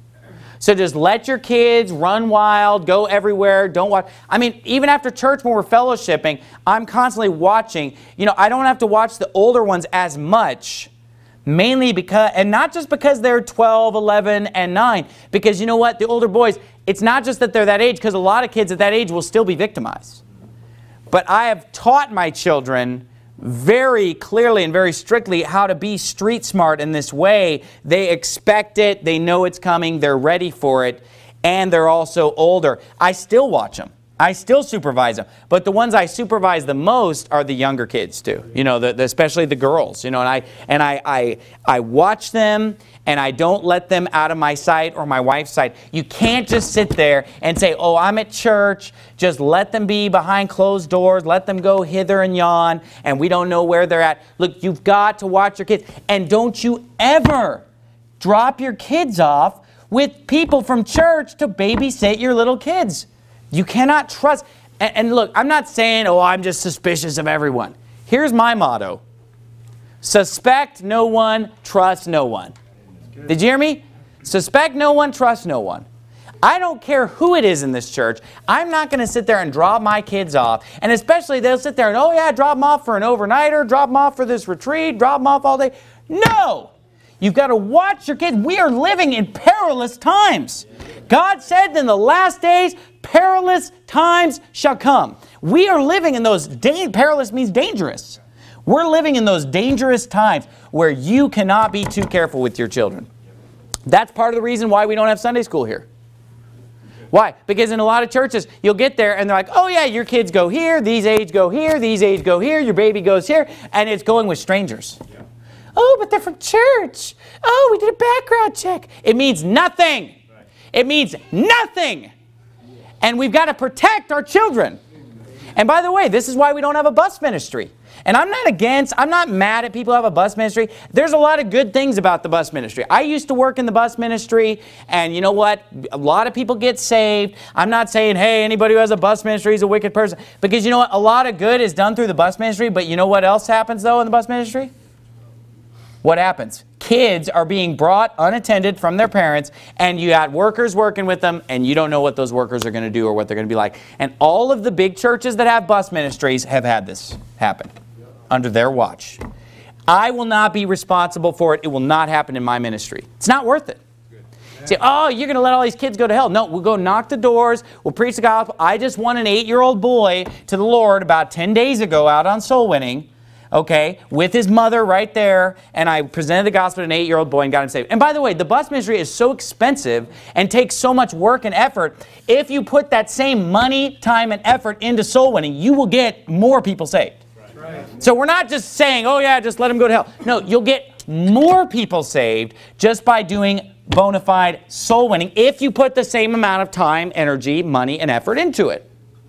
So just let your kids run wild, go everywhere, don't watch. I mean, even after church when we're fellowshipping, I'm constantly watching. You know, I don't have to watch the older ones as much, mainly because, and not just because they're 12, 11, and 9, because you know what, the older boys, it's not just that they're that age, because a lot of kids at that age will still be victimized. But I have taught my children very clearly and very strictly how to be street smart in this way. They expect it, they know it's coming, they're ready for it, and they're also older. I still watch them. I still supervise them. But the ones I supervise the most are the younger kids too. You know, especially the girls. You know, and I watch them, and I don't let them out of my sight or my wife's sight. You can't just sit there and say, oh, I'm at church. Just let them be behind closed doors. Let them go hither and yon, and we don't know where they're at. Look, you've got to watch your kids. And don't you ever drop your kids off with people from church to babysit your little kids. You cannot trust. And look, I'm not saying, oh, I'm just suspicious of everyone. Here's my motto. Suspect no one, trust no one. Did you hear me? Suspect no one, trust no one. I don't care who it is in this church. I'm not going to sit there and drop my kids off. And especially they'll sit there and, oh yeah, drop them off for an overnighter, drop them off for this retreat, drop them off all day. No! You've got to watch your kids. We are living in perilous times. God said in the last days, perilous times shall come. We are living in those, perilous means dangerous. We're living in those dangerous times where you cannot be too careful with your children. That's part of the reason why we don't have Sunday school here. Why? Because in a lot of churches, you'll get there and they're like, oh yeah, your kids go here, these age go here, these age go here, your baby goes here, and it's going with strangers. Yeah. Oh, but they're from church. Oh, we did a background check. It means nothing. Right. It means nothing. And we've got to protect our children. And by the way, this is why we don't have a bus ministry. And I'm not mad at people who have a bus ministry. There's a lot of good things about the bus ministry. I used to work in the bus ministry, and you know what? A lot of people get saved. I'm not saying, hey, anybody who has a bus ministry is a wicked person. Because you know what? A lot of good is done through the bus ministry, but you know what else happens, though, in the bus ministry? What happens? Kids are being brought unattended from their parents, and you got workers working with them, and you don't know what those workers are going to do or what they're going to be like. And all of the big churches that have bus ministries have had this happen under their watch. I will not be responsible for it. It will not happen in my ministry. It's not worth it. Say, oh, you're going to let all these kids go to hell. No, we'll go knock the doors. We'll preach the gospel. I just won an 8-year-old boy to the Lord about 10 days ago out on soul winning. Okay, with his mother right there, and I presented the gospel to an 8-year-old boy and got him saved. And by the way, the bus ministry is so expensive and takes so much work and effort. If you put that same money, time, and effort into soul winning, you will get more people saved. Right. So we're not just saying, oh yeah, just let them go to hell. No, you'll get more people saved just by doing bona fide soul winning if you put the same amount of time, energy, money, and effort into it.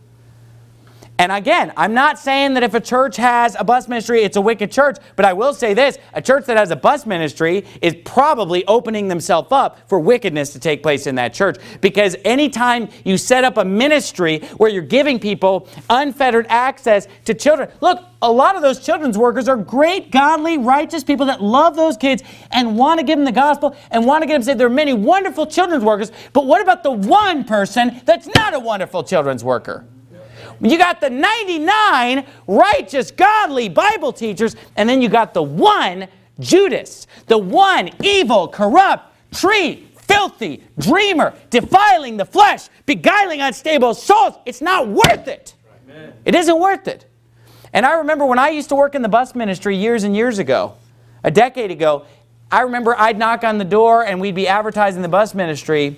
And again, I'm not saying that if a church has a bus ministry, it's a wicked church. But I will say this, a church that has a bus ministry is probably opening themselves up for wickedness to take place in that church. Because anytime you set up a ministry where you're giving people unfettered access to children. Look, a lot of those children's workers are great, godly, righteous people that love those kids and want to give them the gospel and want to get them saved. There are many wonderful children's workers. But what about the one person that's not a wonderful children's worker? You got the 99 righteous, godly Bible teachers, and then you got the one Judas, the one evil, corrupt, filthy, dreamer, defiling the flesh, beguiling unstable souls. It's not worth it. Amen. It isn't worth it. And I remember when I used to work in the bus ministry years and years ago, a decade ago, I remember I'd knock on the door and we'd be advertising the bus ministry.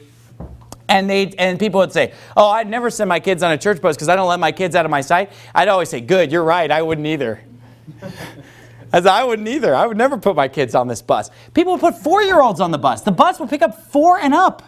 And people would say, oh, I'd never send my kids on a church bus because I don't let my kids out of my sight. I'd always say, good, you're right, I wouldn't either. I wouldn't either. I would never put my kids on this bus. People would put 4-year-olds on the bus. The bus would pick up 4 and up.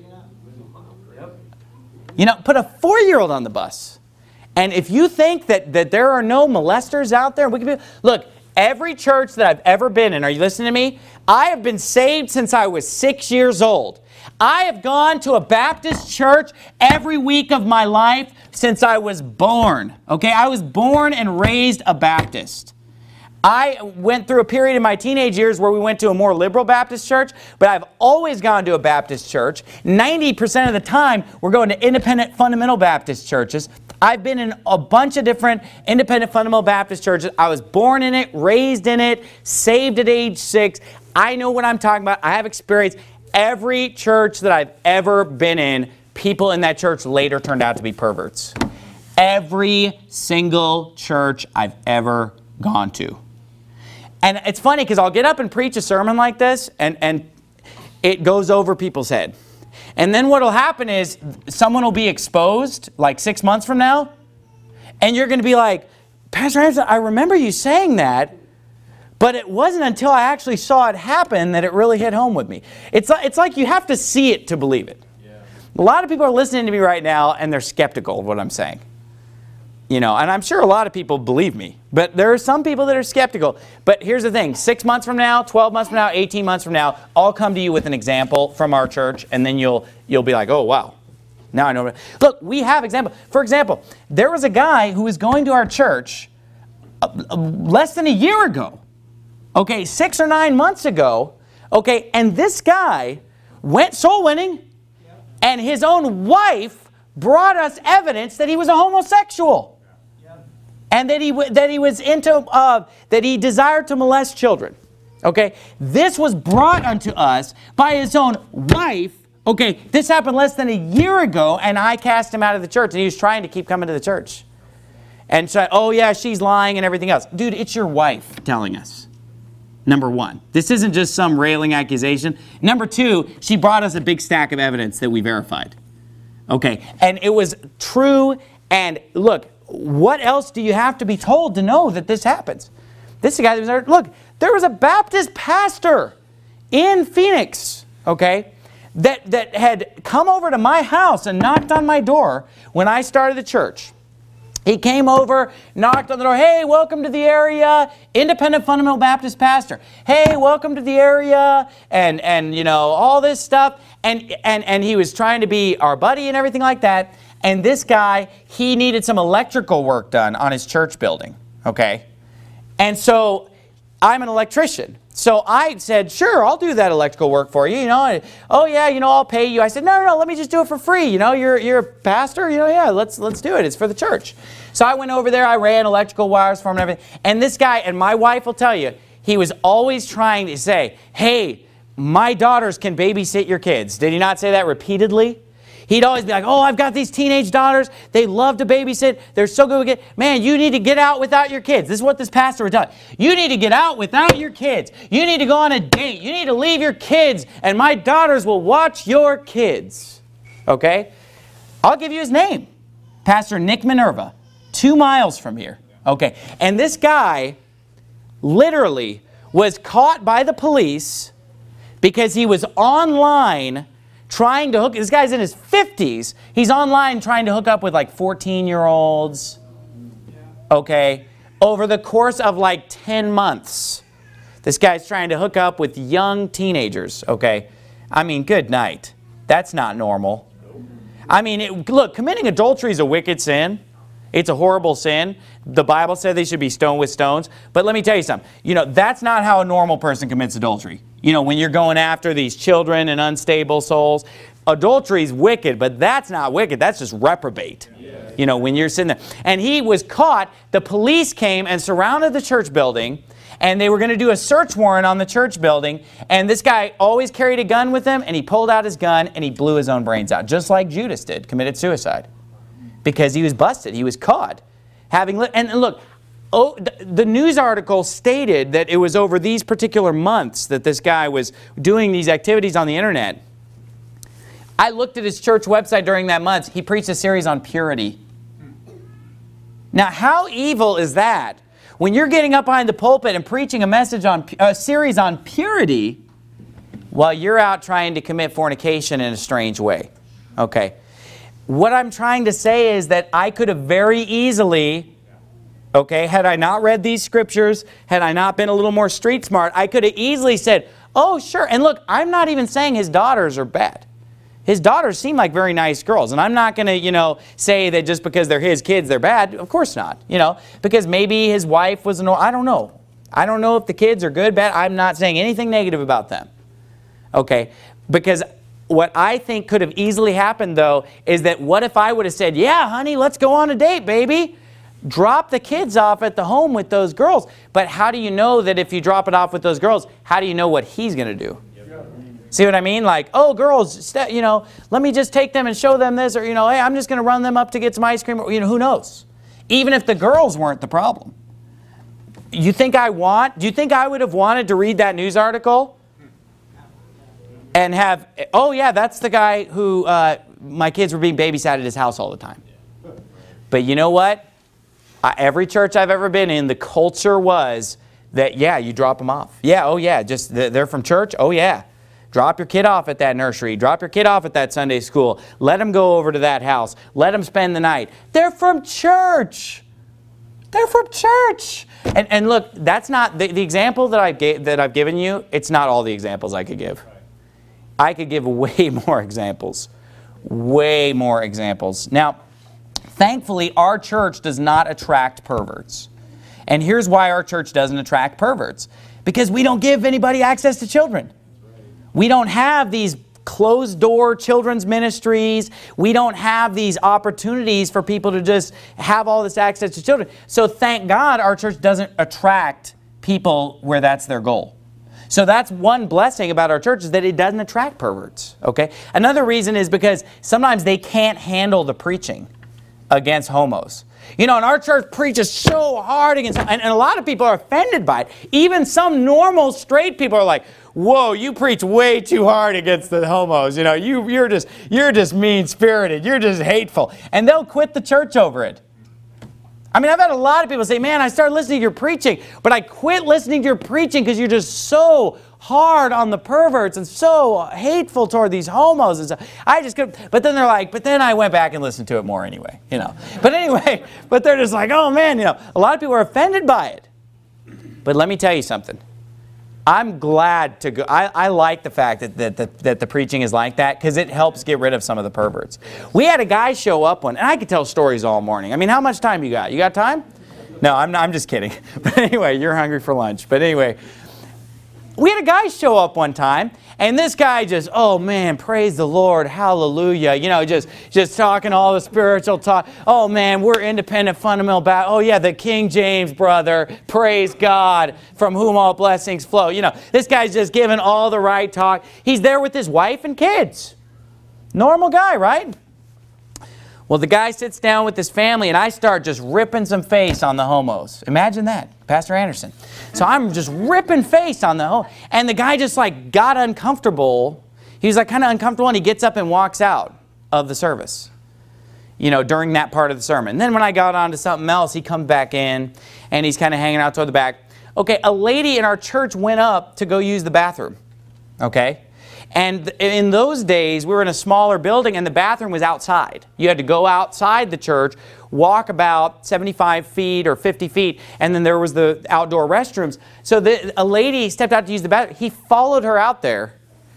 You know, put a 4-year-old on the bus. And if you think that there are no molesters out there, look, every church that I've ever been in, are you listening to me? I have been saved since I was 6 years old. I have gone to a Baptist church every week of my life since I was born. Okay, I was born and raised a Baptist. I went through a period in my teenage years where we went to a more liberal Baptist church, but I've always gone to a Baptist church. 90% of the time, we're going to independent fundamental Baptist churches. I've been in a bunch of different independent fundamental Baptist churches. I was born in it, raised in it, saved at age 6. I know what I'm talking about. I have experience. Every church that I've ever been in, people in that church later turned out to be perverts. Every single church I've ever gone to. And it's funny because I'll get up and preach a sermon like this and it goes over people's head. And then what will happen is someone will be exposed like 6 months from now. And you're going to be like, Pastor Anderson, I remember you saying that. But it wasn't until I actually saw it happen that it really hit home with me. It's like you have to see it to believe it. Yeah. A lot of people are listening to me right now and they're skeptical of what I'm saying. You know, and I'm sure a lot of people believe me. But there are some people that are skeptical. But here's the thing. 6 months from now, 12 months from now, 18 months from now, I'll come to you with an example from our church. And then you'll be like, oh, wow. Now I know. Look, we have examples. For example, there was a guy who was going to our church less than a year ago. Okay, 6 or 9 months ago, okay, and this guy went soul winning, and his own wife brought us evidence that he was a homosexual, and that he desired to molest children. Okay, this was brought unto us by his own wife. Okay, this happened less than a year ago, and I cast him out of the church, and he was trying to keep coming to the church, and said, "Oh yeah, she's lying," and everything else. Dude, it's your wife telling us. Number one, this isn't just some railing accusation. Number two, she brought us a big stack of evidence that we verified. Okay, and it was true. And look, what else do you have to be told to know that this happens? This is a guy that was there. Look, there was a Baptist pastor in Phoenix, okay, that had come over to my house and knocked on my door when I started the church. He came over, knocked on the door. Hey, welcome to the area. Independent Fundamental Baptist pastor. Hey, welcome to the area. And you know, all this stuff. And he was trying to be our buddy and everything like that. And this guy, he needed some electrical work done on his church building. Okay? And so I'm an electrician. So I said, sure, I'll do that electrical work for you, you know. And, oh yeah, you know, I'll pay you. I said, no, let me just do it for free. You know, you're a pastor, you know, yeah, let's do it. It's for the church. So I went over there, I ran electrical wires for him and everything. And this guy, and my wife will tell you, he was always trying to say, hey, my daughters can babysit your kids. Did he not say that repeatedly? He'd always be like, oh, I've got these teenage daughters. They love to babysit. They're so good with kids. Man, you need to get out without your kids. This is what this pastor would tell you. You need to get out without your kids. You need to go on a date. You need to leave your kids, and my daughters will watch your kids. Okay? I'll give you his name. Pastor Nick Minerva, 2 miles from here. Okay? And this guy literally was caught by the police because he was online trying to hook, this guy's in his 50s, he's online trying to hook up with like 14-year-olds, okay, over the course of like 10 months. This guy's trying to hook up with young teenagers, okay. I mean, good night. That's not normal. I mean, look, committing adultery is a wicked sin. It's a horrible sin. The Bible said they should be stoned with stones. But let me tell you something. You know, that's not how a normal person commits adultery. You know, when you're going after these children and unstable souls, adultery is wicked, but that's not wicked. That's just reprobate. You know, when you're sitting there. And he was caught. The police came and surrounded the church building, and they were going to do a search warrant on the church building. And this guy always carried a gun with him, and he pulled out his gun, and he blew his own brains out, just like Judas did, committed suicide. Because he was busted. He was caught. And look, the news article stated that it was over these particular months that this guy was doing these activities on the internet. I looked at his church website during that month. He preached a series on purity. Now, how evil is that? When you're getting up behind the pulpit and preaching a series on purity, while you're out trying to commit fornication in a strange way. Okay. What I'm trying to say is that I could have very easily, okay, had I not read these scriptures, had I not been a little more street smart, I could have easily said, oh, sure. And look, I'm not even saying his daughters are bad. His daughters seem like very nice girls. And I'm not going to, you know, say that just because they're his kids, they're bad. Of course not. You know, because maybe his wife was I don't know. I don't know if the kids are good, bad. I'm not saying anything negative about them. Okay, because what I think could have easily happened, though, is that what if I would have said, yeah, honey, let's go on a date, baby. Drop the kids off at the home with those girls. But how do you know that if you drop it off with those girls, how do you know what he's going to do? See what I mean? Like, oh, girls, you know, let me just take them and show them this. Or, you know, hey, I'm just going to run them up to get some ice cream. Or, you know, who knows? Even if the girls weren't the problem. Do you think I would have wanted to read that news article? And have, oh yeah, that's the guy who, my kids were being babysat at his house all the time. But you know what? Every church I've ever been in, the culture was that, yeah, you drop them off. Yeah, oh yeah, just they're from church? Oh yeah. Drop your kid off at that nursery. Drop your kid off at that Sunday school. Let them go over to that house. Let them spend the night. They're from church. They're from church. And look, that's not, the example that I've given you, it's not all the examples I could give. I could give way more examples. Way more examples. Now, thankfully, our church does not attract perverts. And here's why our church doesn't attract perverts. Because we don't give anybody access to children. We don't have these closed-door children's ministries. We don't have these opportunities for people to just have all this access to children. So thank God our church doesn't attract people where that's their goal. So that's one blessing about our church, is that it doesn't attract perverts, okay? Another reason is because sometimes they can't handle the preaching against homos. You know, and our church preaches so hard against, and a lot of people are offended by it. Even some normal straight people are like, whoa, you preach way too hard against the homos. You know, you're just mean-spirited. You're just hateful. And they'll quit the church over it. I mean, I've had a lot of people say, man, I started listening to your preaching, but I quit listening to your preaching because you're just so hard on the perverts and so hateful toward these homos and stuff. I just couldn't. But then they're like, but then I went back and listened to it more anyway, you know. But anyway, but they're just like, oh man, you know, a lot of people are offended by it. But let me tell you something. I'm glad to go. I like the fact that the preaching is like that, because it helps get rid of some of the perverts. We had a guy show up and I could tell stories all morning. I mean, how much time you got? You got time? No, I'm just kidding. But anyway, you're hungry for lunch. But anyway, we had a guy show up one time, and this guy just, oh man, praise the Lord, hallelujah. You know, just talking all the spiritual talk. Oh man, we're independent fundamental Baptist. Oh yeah, the King James brother, praise God, from whom all blessings flow. You know, this guy's just giving all the right talk. He's there with his wife and kids. Normal guy, right? Well, the guy sits down with his family, and I start just ripping some face on the homos. Imagine that, Pastor Anderson. So I'm just ripping face on the homo. And the guy just like got uncomfortable. He was like kind of uncomfortable, and he gets up and walks out of the service, you know, during that part of the sermon. And then when I got on to something else, he comes back in, and he's kind of hanging out toward the back. Okay, a lady in our church went up to go use the bathroom, okay? And in those days, we were in a smaller building, and the bathroom was outside. You had to go outside the church, walk about 75 feet or 50 feet, and then there was the outdoor restrooms. So a lady stepped out to use the bathroom. He followed her out there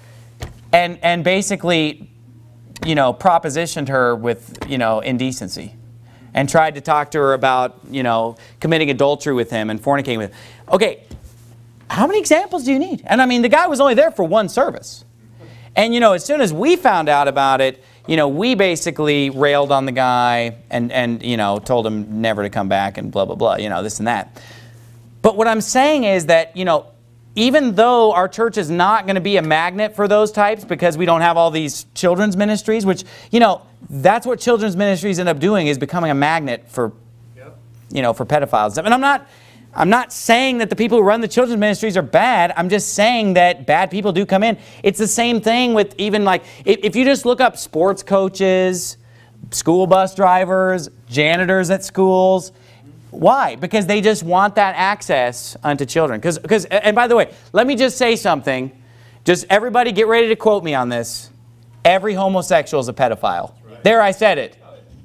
and basically, you know, propositioned her with, you know, indecency, and tried to talk to her about, you know, committing adultery with him and fornicating with him. Okay, how many examples do you need? And I mean, the guy was only there for one service. And, you know, as soon as we found out about it, you know, we basically railed on the guy and you know, told him never to come back and blah, blah, blah, you know, this and that. But what I'm saying is that, you know, even though our church is not going to be a magnet for those types, because we don't have all these children's ministries, which, you know, that's what children's ministries end up doing, is becoming a magnet for, you know, for pedophiles. And I'm not saying that the people who run the children's ministries are bad. I'm just saying that bad people do come in. It's the same thing with even like, if you just look up sports coaches, school bus drivers, janitors at schools. Why? Because they just want that access unto children. Because, and by the way, let me just say something. Just everybody get ready to quote me on this. Every homosexual is a pedophile. Right. There, I said it.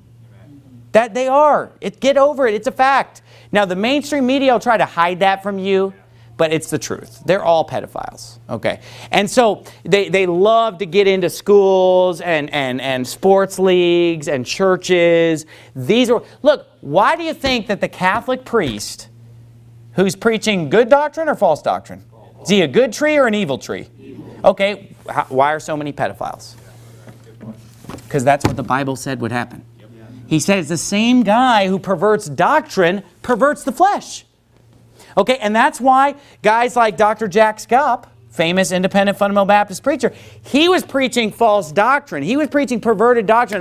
That they are. Get over it. It's a fact. Now, the mainstream media will try to hide that from you, but it's the truth. They're all pedophiles, okay? And so they love to get into schools and sports leagues and churches. Look, why do you think that the Catholic priest who's preaching good doctrine or false doctrine? Is he a good tree or an evil tree? Okay, why are so many pedophiles? Because that's what the Bible said would happen. He says the same guy who perverts doctrine perverts the flesh. Okay, and that's why guys like Dr. Jack Schaap, famous independent fundamental Baptist preacher, he was preaching false doctrine. He was preaching perverted doctrine.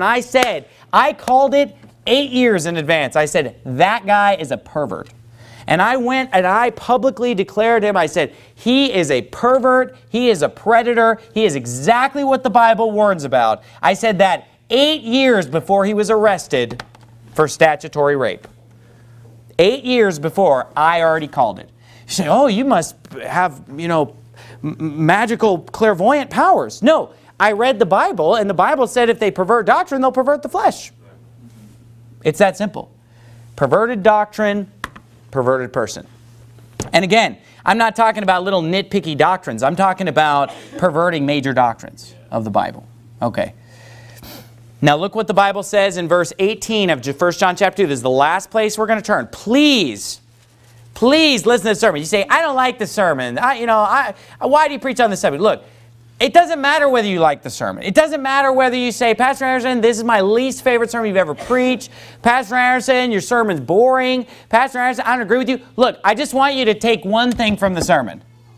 I called it 8 years in advance. I said, that guy is a pervert. And I went and I publicly declared him. I said, he is a pervert. He is a predator. He is exactly what the Bible warns about. I said that 8 years before he was arrested for statutory rape. 8 years before, I already called it. You say, oh, you must have, you know, magical clairvoyant powers. No, I read the Bible, and the Bible said if they pervert doctrine, they'll pervert the flesh. It's that simple. Perverted doctrine, perverted person. And again, I'm not talking about little nitpicky doctrines. I'm talking about perverting major doctrines of the Bible. Okay. Now look what the Bible says in verse 18 of 1 John chapter 2. This is the last place we're going to turn. Please listen to the sermon. You say, I don't like the sermon. Why do you preach on this subject? Look, it doesn't matter whether you like the sermon. It doesn't matter whether you say, Pastor Anderson, this is my least favorite sermon you've ever preached. Pastor Anderson, your sermon's boring. Pastor Anderson, I don't agree with you. Look, I just want you to take one thing from the sermon.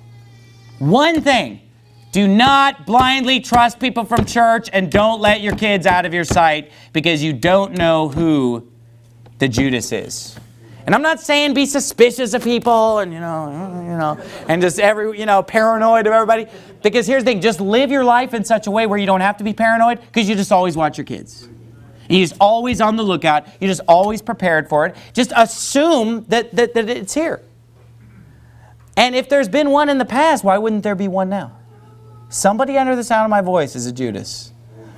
One thing. Do not blindly trust people from church, and don't let your kids out of your sight because you don't know who the Judas is. And I'm not saying be suspicious of people and, and just paranoid of everybody. Because here's the thing, just live your life in such a way where you don't have to be paranoid, because you just always watch your kids. You're just always on the lookout. You're just always prepared for it. Just assume that it's here. And if there's been one in the past, why wouldn't there be one now? Somebody under the sound of my voice is a Judas.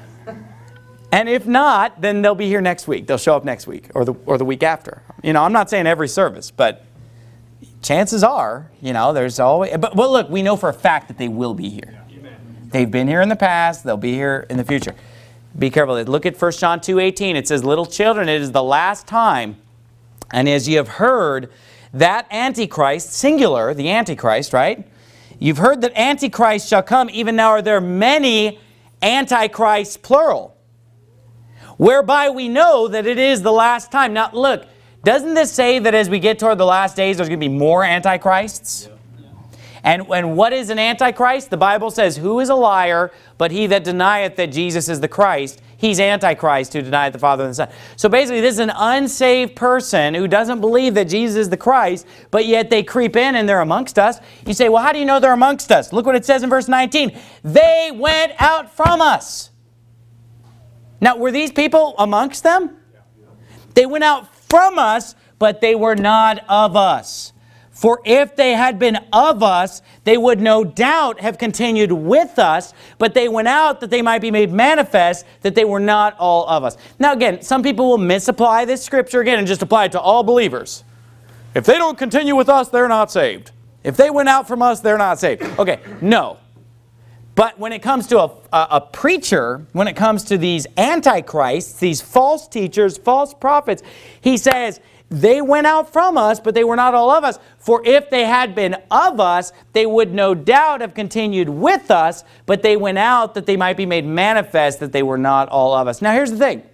And if not, then they'll be here next week. They'll show up next week or the week after. You know, I'm not saying every service, but chances are, you know, there's always... But look, we know for a fact that they will be here. They've been here in the past. They'll be here in the future. Be careful. Look at 1 John 2:18. It says, little children, it is the last time. And as you have heard that Antichrist, singular, the Antichrist, right? You've heard that Antichrist shall come. Even now are there many Antichrists, plural. Whereby we know that it is the last time. Now look, doesn't this say that as we get toward the last days, there's going to be more Antichrists? And what is an Antichrist? The Bible says, who is a liar, but he that denieth that Jesus is the Christ? He's Antichrist who denieth the Father and the Son. So basically, this is an unsaved person who doesn't believe that Jesus is the Christ, but yet they creep in and they're amongst us. You say, well, how do you know they're amongst us? Look what it says in verse 19. They went out from us. Now, were these people amongst them? They went out from us, but they were not of us. For if they had been of us, they would no doubt have continued with us, but they went out that they might be made manifest that they were not all of us. Now again, some people will misapply this scripture again and just apply it to all believers. If they don't continue with us, they're not saved. If they went out from us, they're not saved. Okay, no. But when it comes to a preacher, when it comes to these antichrists, these false teachers, false prophets, he says, they went out from us, but they were not all of us. For if they had been of us, they would no doubt have continued with us, but they went out that they might be made manifest that they were not all of us. Now here's the thing.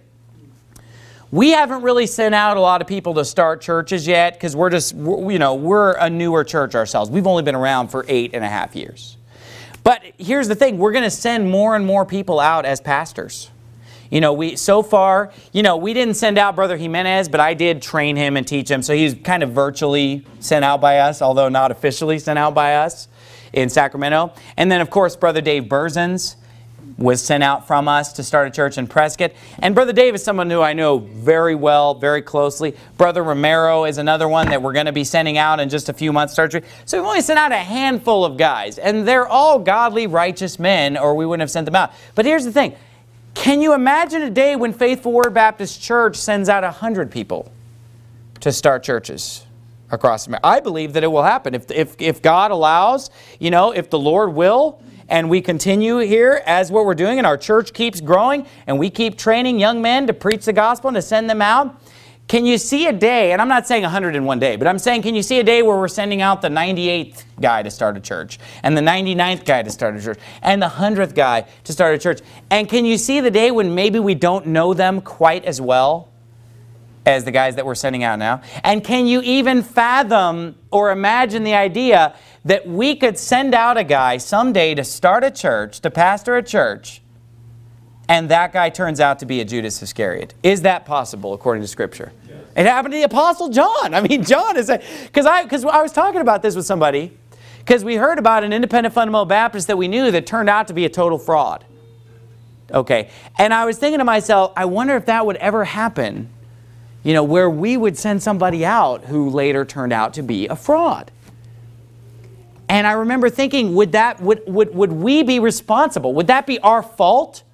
We haven't really sent out a lot of people to start churches yet because we're a newer church ourselves. We've only been around for 8.5 years. But here's the thing. We're going to send more and more people out as pastors. You know, we didn't send out Brother Jimenez, but I did train him and teach him. So he's kind of virtually sent out by us, although not officially sent out by us in Sacramento. And then, of course, Brother Dave Berzins was sent out from us to start a church in Prescott. And Brother Dave is someone who I know very well, very closely. Brother Romero is another one that we're going to be sending out in just a few months. So we've only sent out a handful of guys. And they're all godly, righteous men, or we wouldn't have sent them out. But here's the thing. Can you imagine a day when Faithful Word Baptist Church sends out 100 people to start churches across America? I believe that it will happen. If God allows, if the Lord will, and we continue here as what we're doing, and our church keeps growing, and we keep training young men to preach the gospel and to send them out, can you see a day, and I'm not saying 100 in one day, but I'm saying can you see a day where we're sending out the 98th guy to start a church, and the 99th guy to start a church, and the 100th guy to start a church? And can you see the day when maybe we don't know them quite as well as the guys that we're sending out now? And can you even fathom or imagine the idea that we could send out a guy someday to start a church, to pastor a church, and that guy turns out to be a Judas Iscariot? Is that possible according to Scripture? Yes. It happened to the Apostle John. I mean, John is because I was talking about this with somebody because we heard about an independent fundamental Baptist that we knew that turned out to be a total fraud. Okay, and I was thinking to myself, I wonder if that would ever happen, where we would send somebody out who later turned out to be a fraud. And I remember thinking, would we be responsible? Would that be our fault?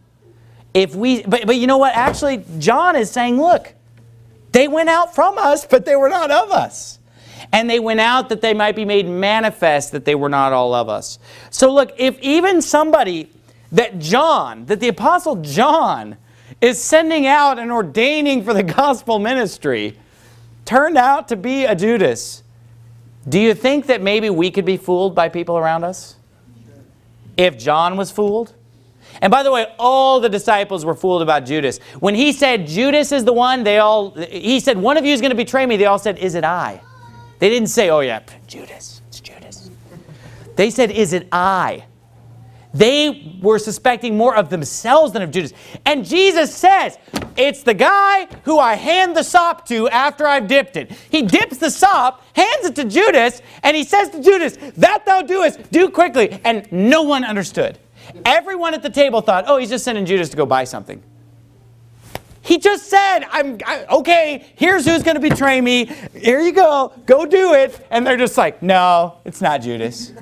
But you know what? Actually, John is saying, look, they went out from us, but they were not of us. And they went out that they might be made manifest that they were not all of us. So look, if even somebody that the Apostle John is sending out and ordaining for the gospel ministry turned out to be a Judas, do you think that maybe we could be fooled by people around us? If John was fooled? And by the way, all the disciples were fooled about Judas. When he said, Judas is the one, he said, one of you is going to betray me. They all said, is it I? They didn't say, oh yeah, Judas, it's Judas. They said, is it I? They were suspecting more of themselves than of Judas. And Jesus says, it's the guy who I hand the sop to after I've dipped it. He dips the sop, hands it to Judas, and he says to Judas, that thou doest, do quickly. And no one understood. Everyone at the table thought, oh, he's just sending Judas to go buy something. He just said, okay, here's who's going to betray me. Here you go do it. And they're just like, no, it's not Judas.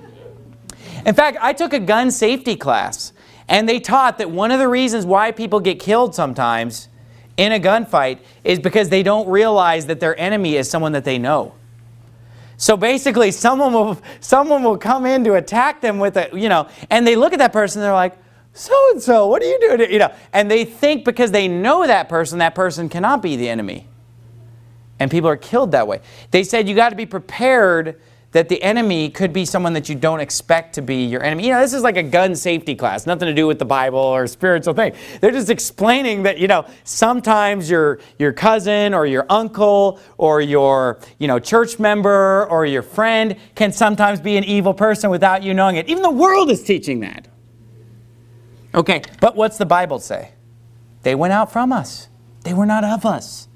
In fact, I took a gun safety class, and they taught that one of the reasons why people get killed sometimes in a gunfight is because they don't realize that their enemy is someone that they know. So basically, someone will come in to attack them with a, and they look at that person, and they're like, so-and-so, what are you doing? And they think because they know that person cannot be the enemy. And people are killed that way. They said you got to be prepared that the enemy could be someone that you don't expect to be your enemy. This is like a gun safety class, nothing to do with the Bible or spiritual thing. They're just explaining that, sometimes your cousin or your uncle or your, church member or your friend can sometimes be an evil person without you knowing it. Even the world is teaching that. Okay, but what's the Bible say? They went out from us. They were not of us.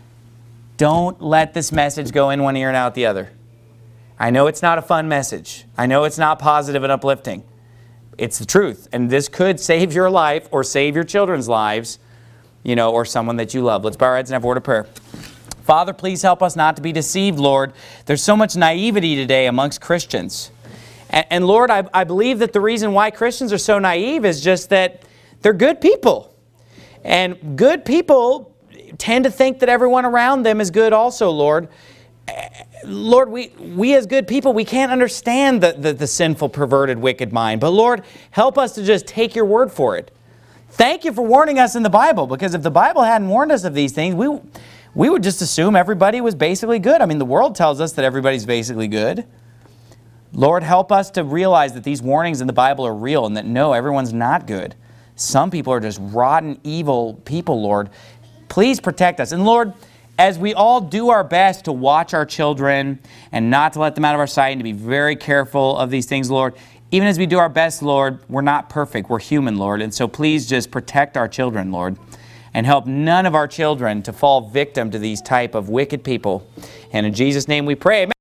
Don't let this message go in one ear and out the other. I know it's not a fun message. I know it's not positive and uplifting. It's the truth. And this could save your life or save your children's lives, or someone that you love. Let's bow our heads and have a word of prayer. Father, please help us not to be deceived, Lord. There's so much naivety today amongst Christians. And Lord, I believe that the reason why Christians are so naive is just that they're good people. And good people tend to think that everyone around them is good also, Lord. Lord, we as good people, we can't understand the sinful, perverted, wicked mind. But Lord, help us to just take your word for it. Thank you for warning us in the Bible, because if the Bible hadn't warned us of these things, we would just assume everybody was basically good. I mean, the world tells us that everybody's basically good. Lord, help us to realize that these warnings in the Bible are real and that no, everyone's not good. Some people are just rotten, evil people, Lord. Please protect us. And Lord, as we all do our best to watch our children and not to let them out of our sight and to be very careful of these things, Lord, even as we do our best, Lord, we're not perfect. We're human, Lord. And so please just protect our children, Lord, and help none of our children to fall victim to these type of wicked people. And in Jesus' name we pray. Amen.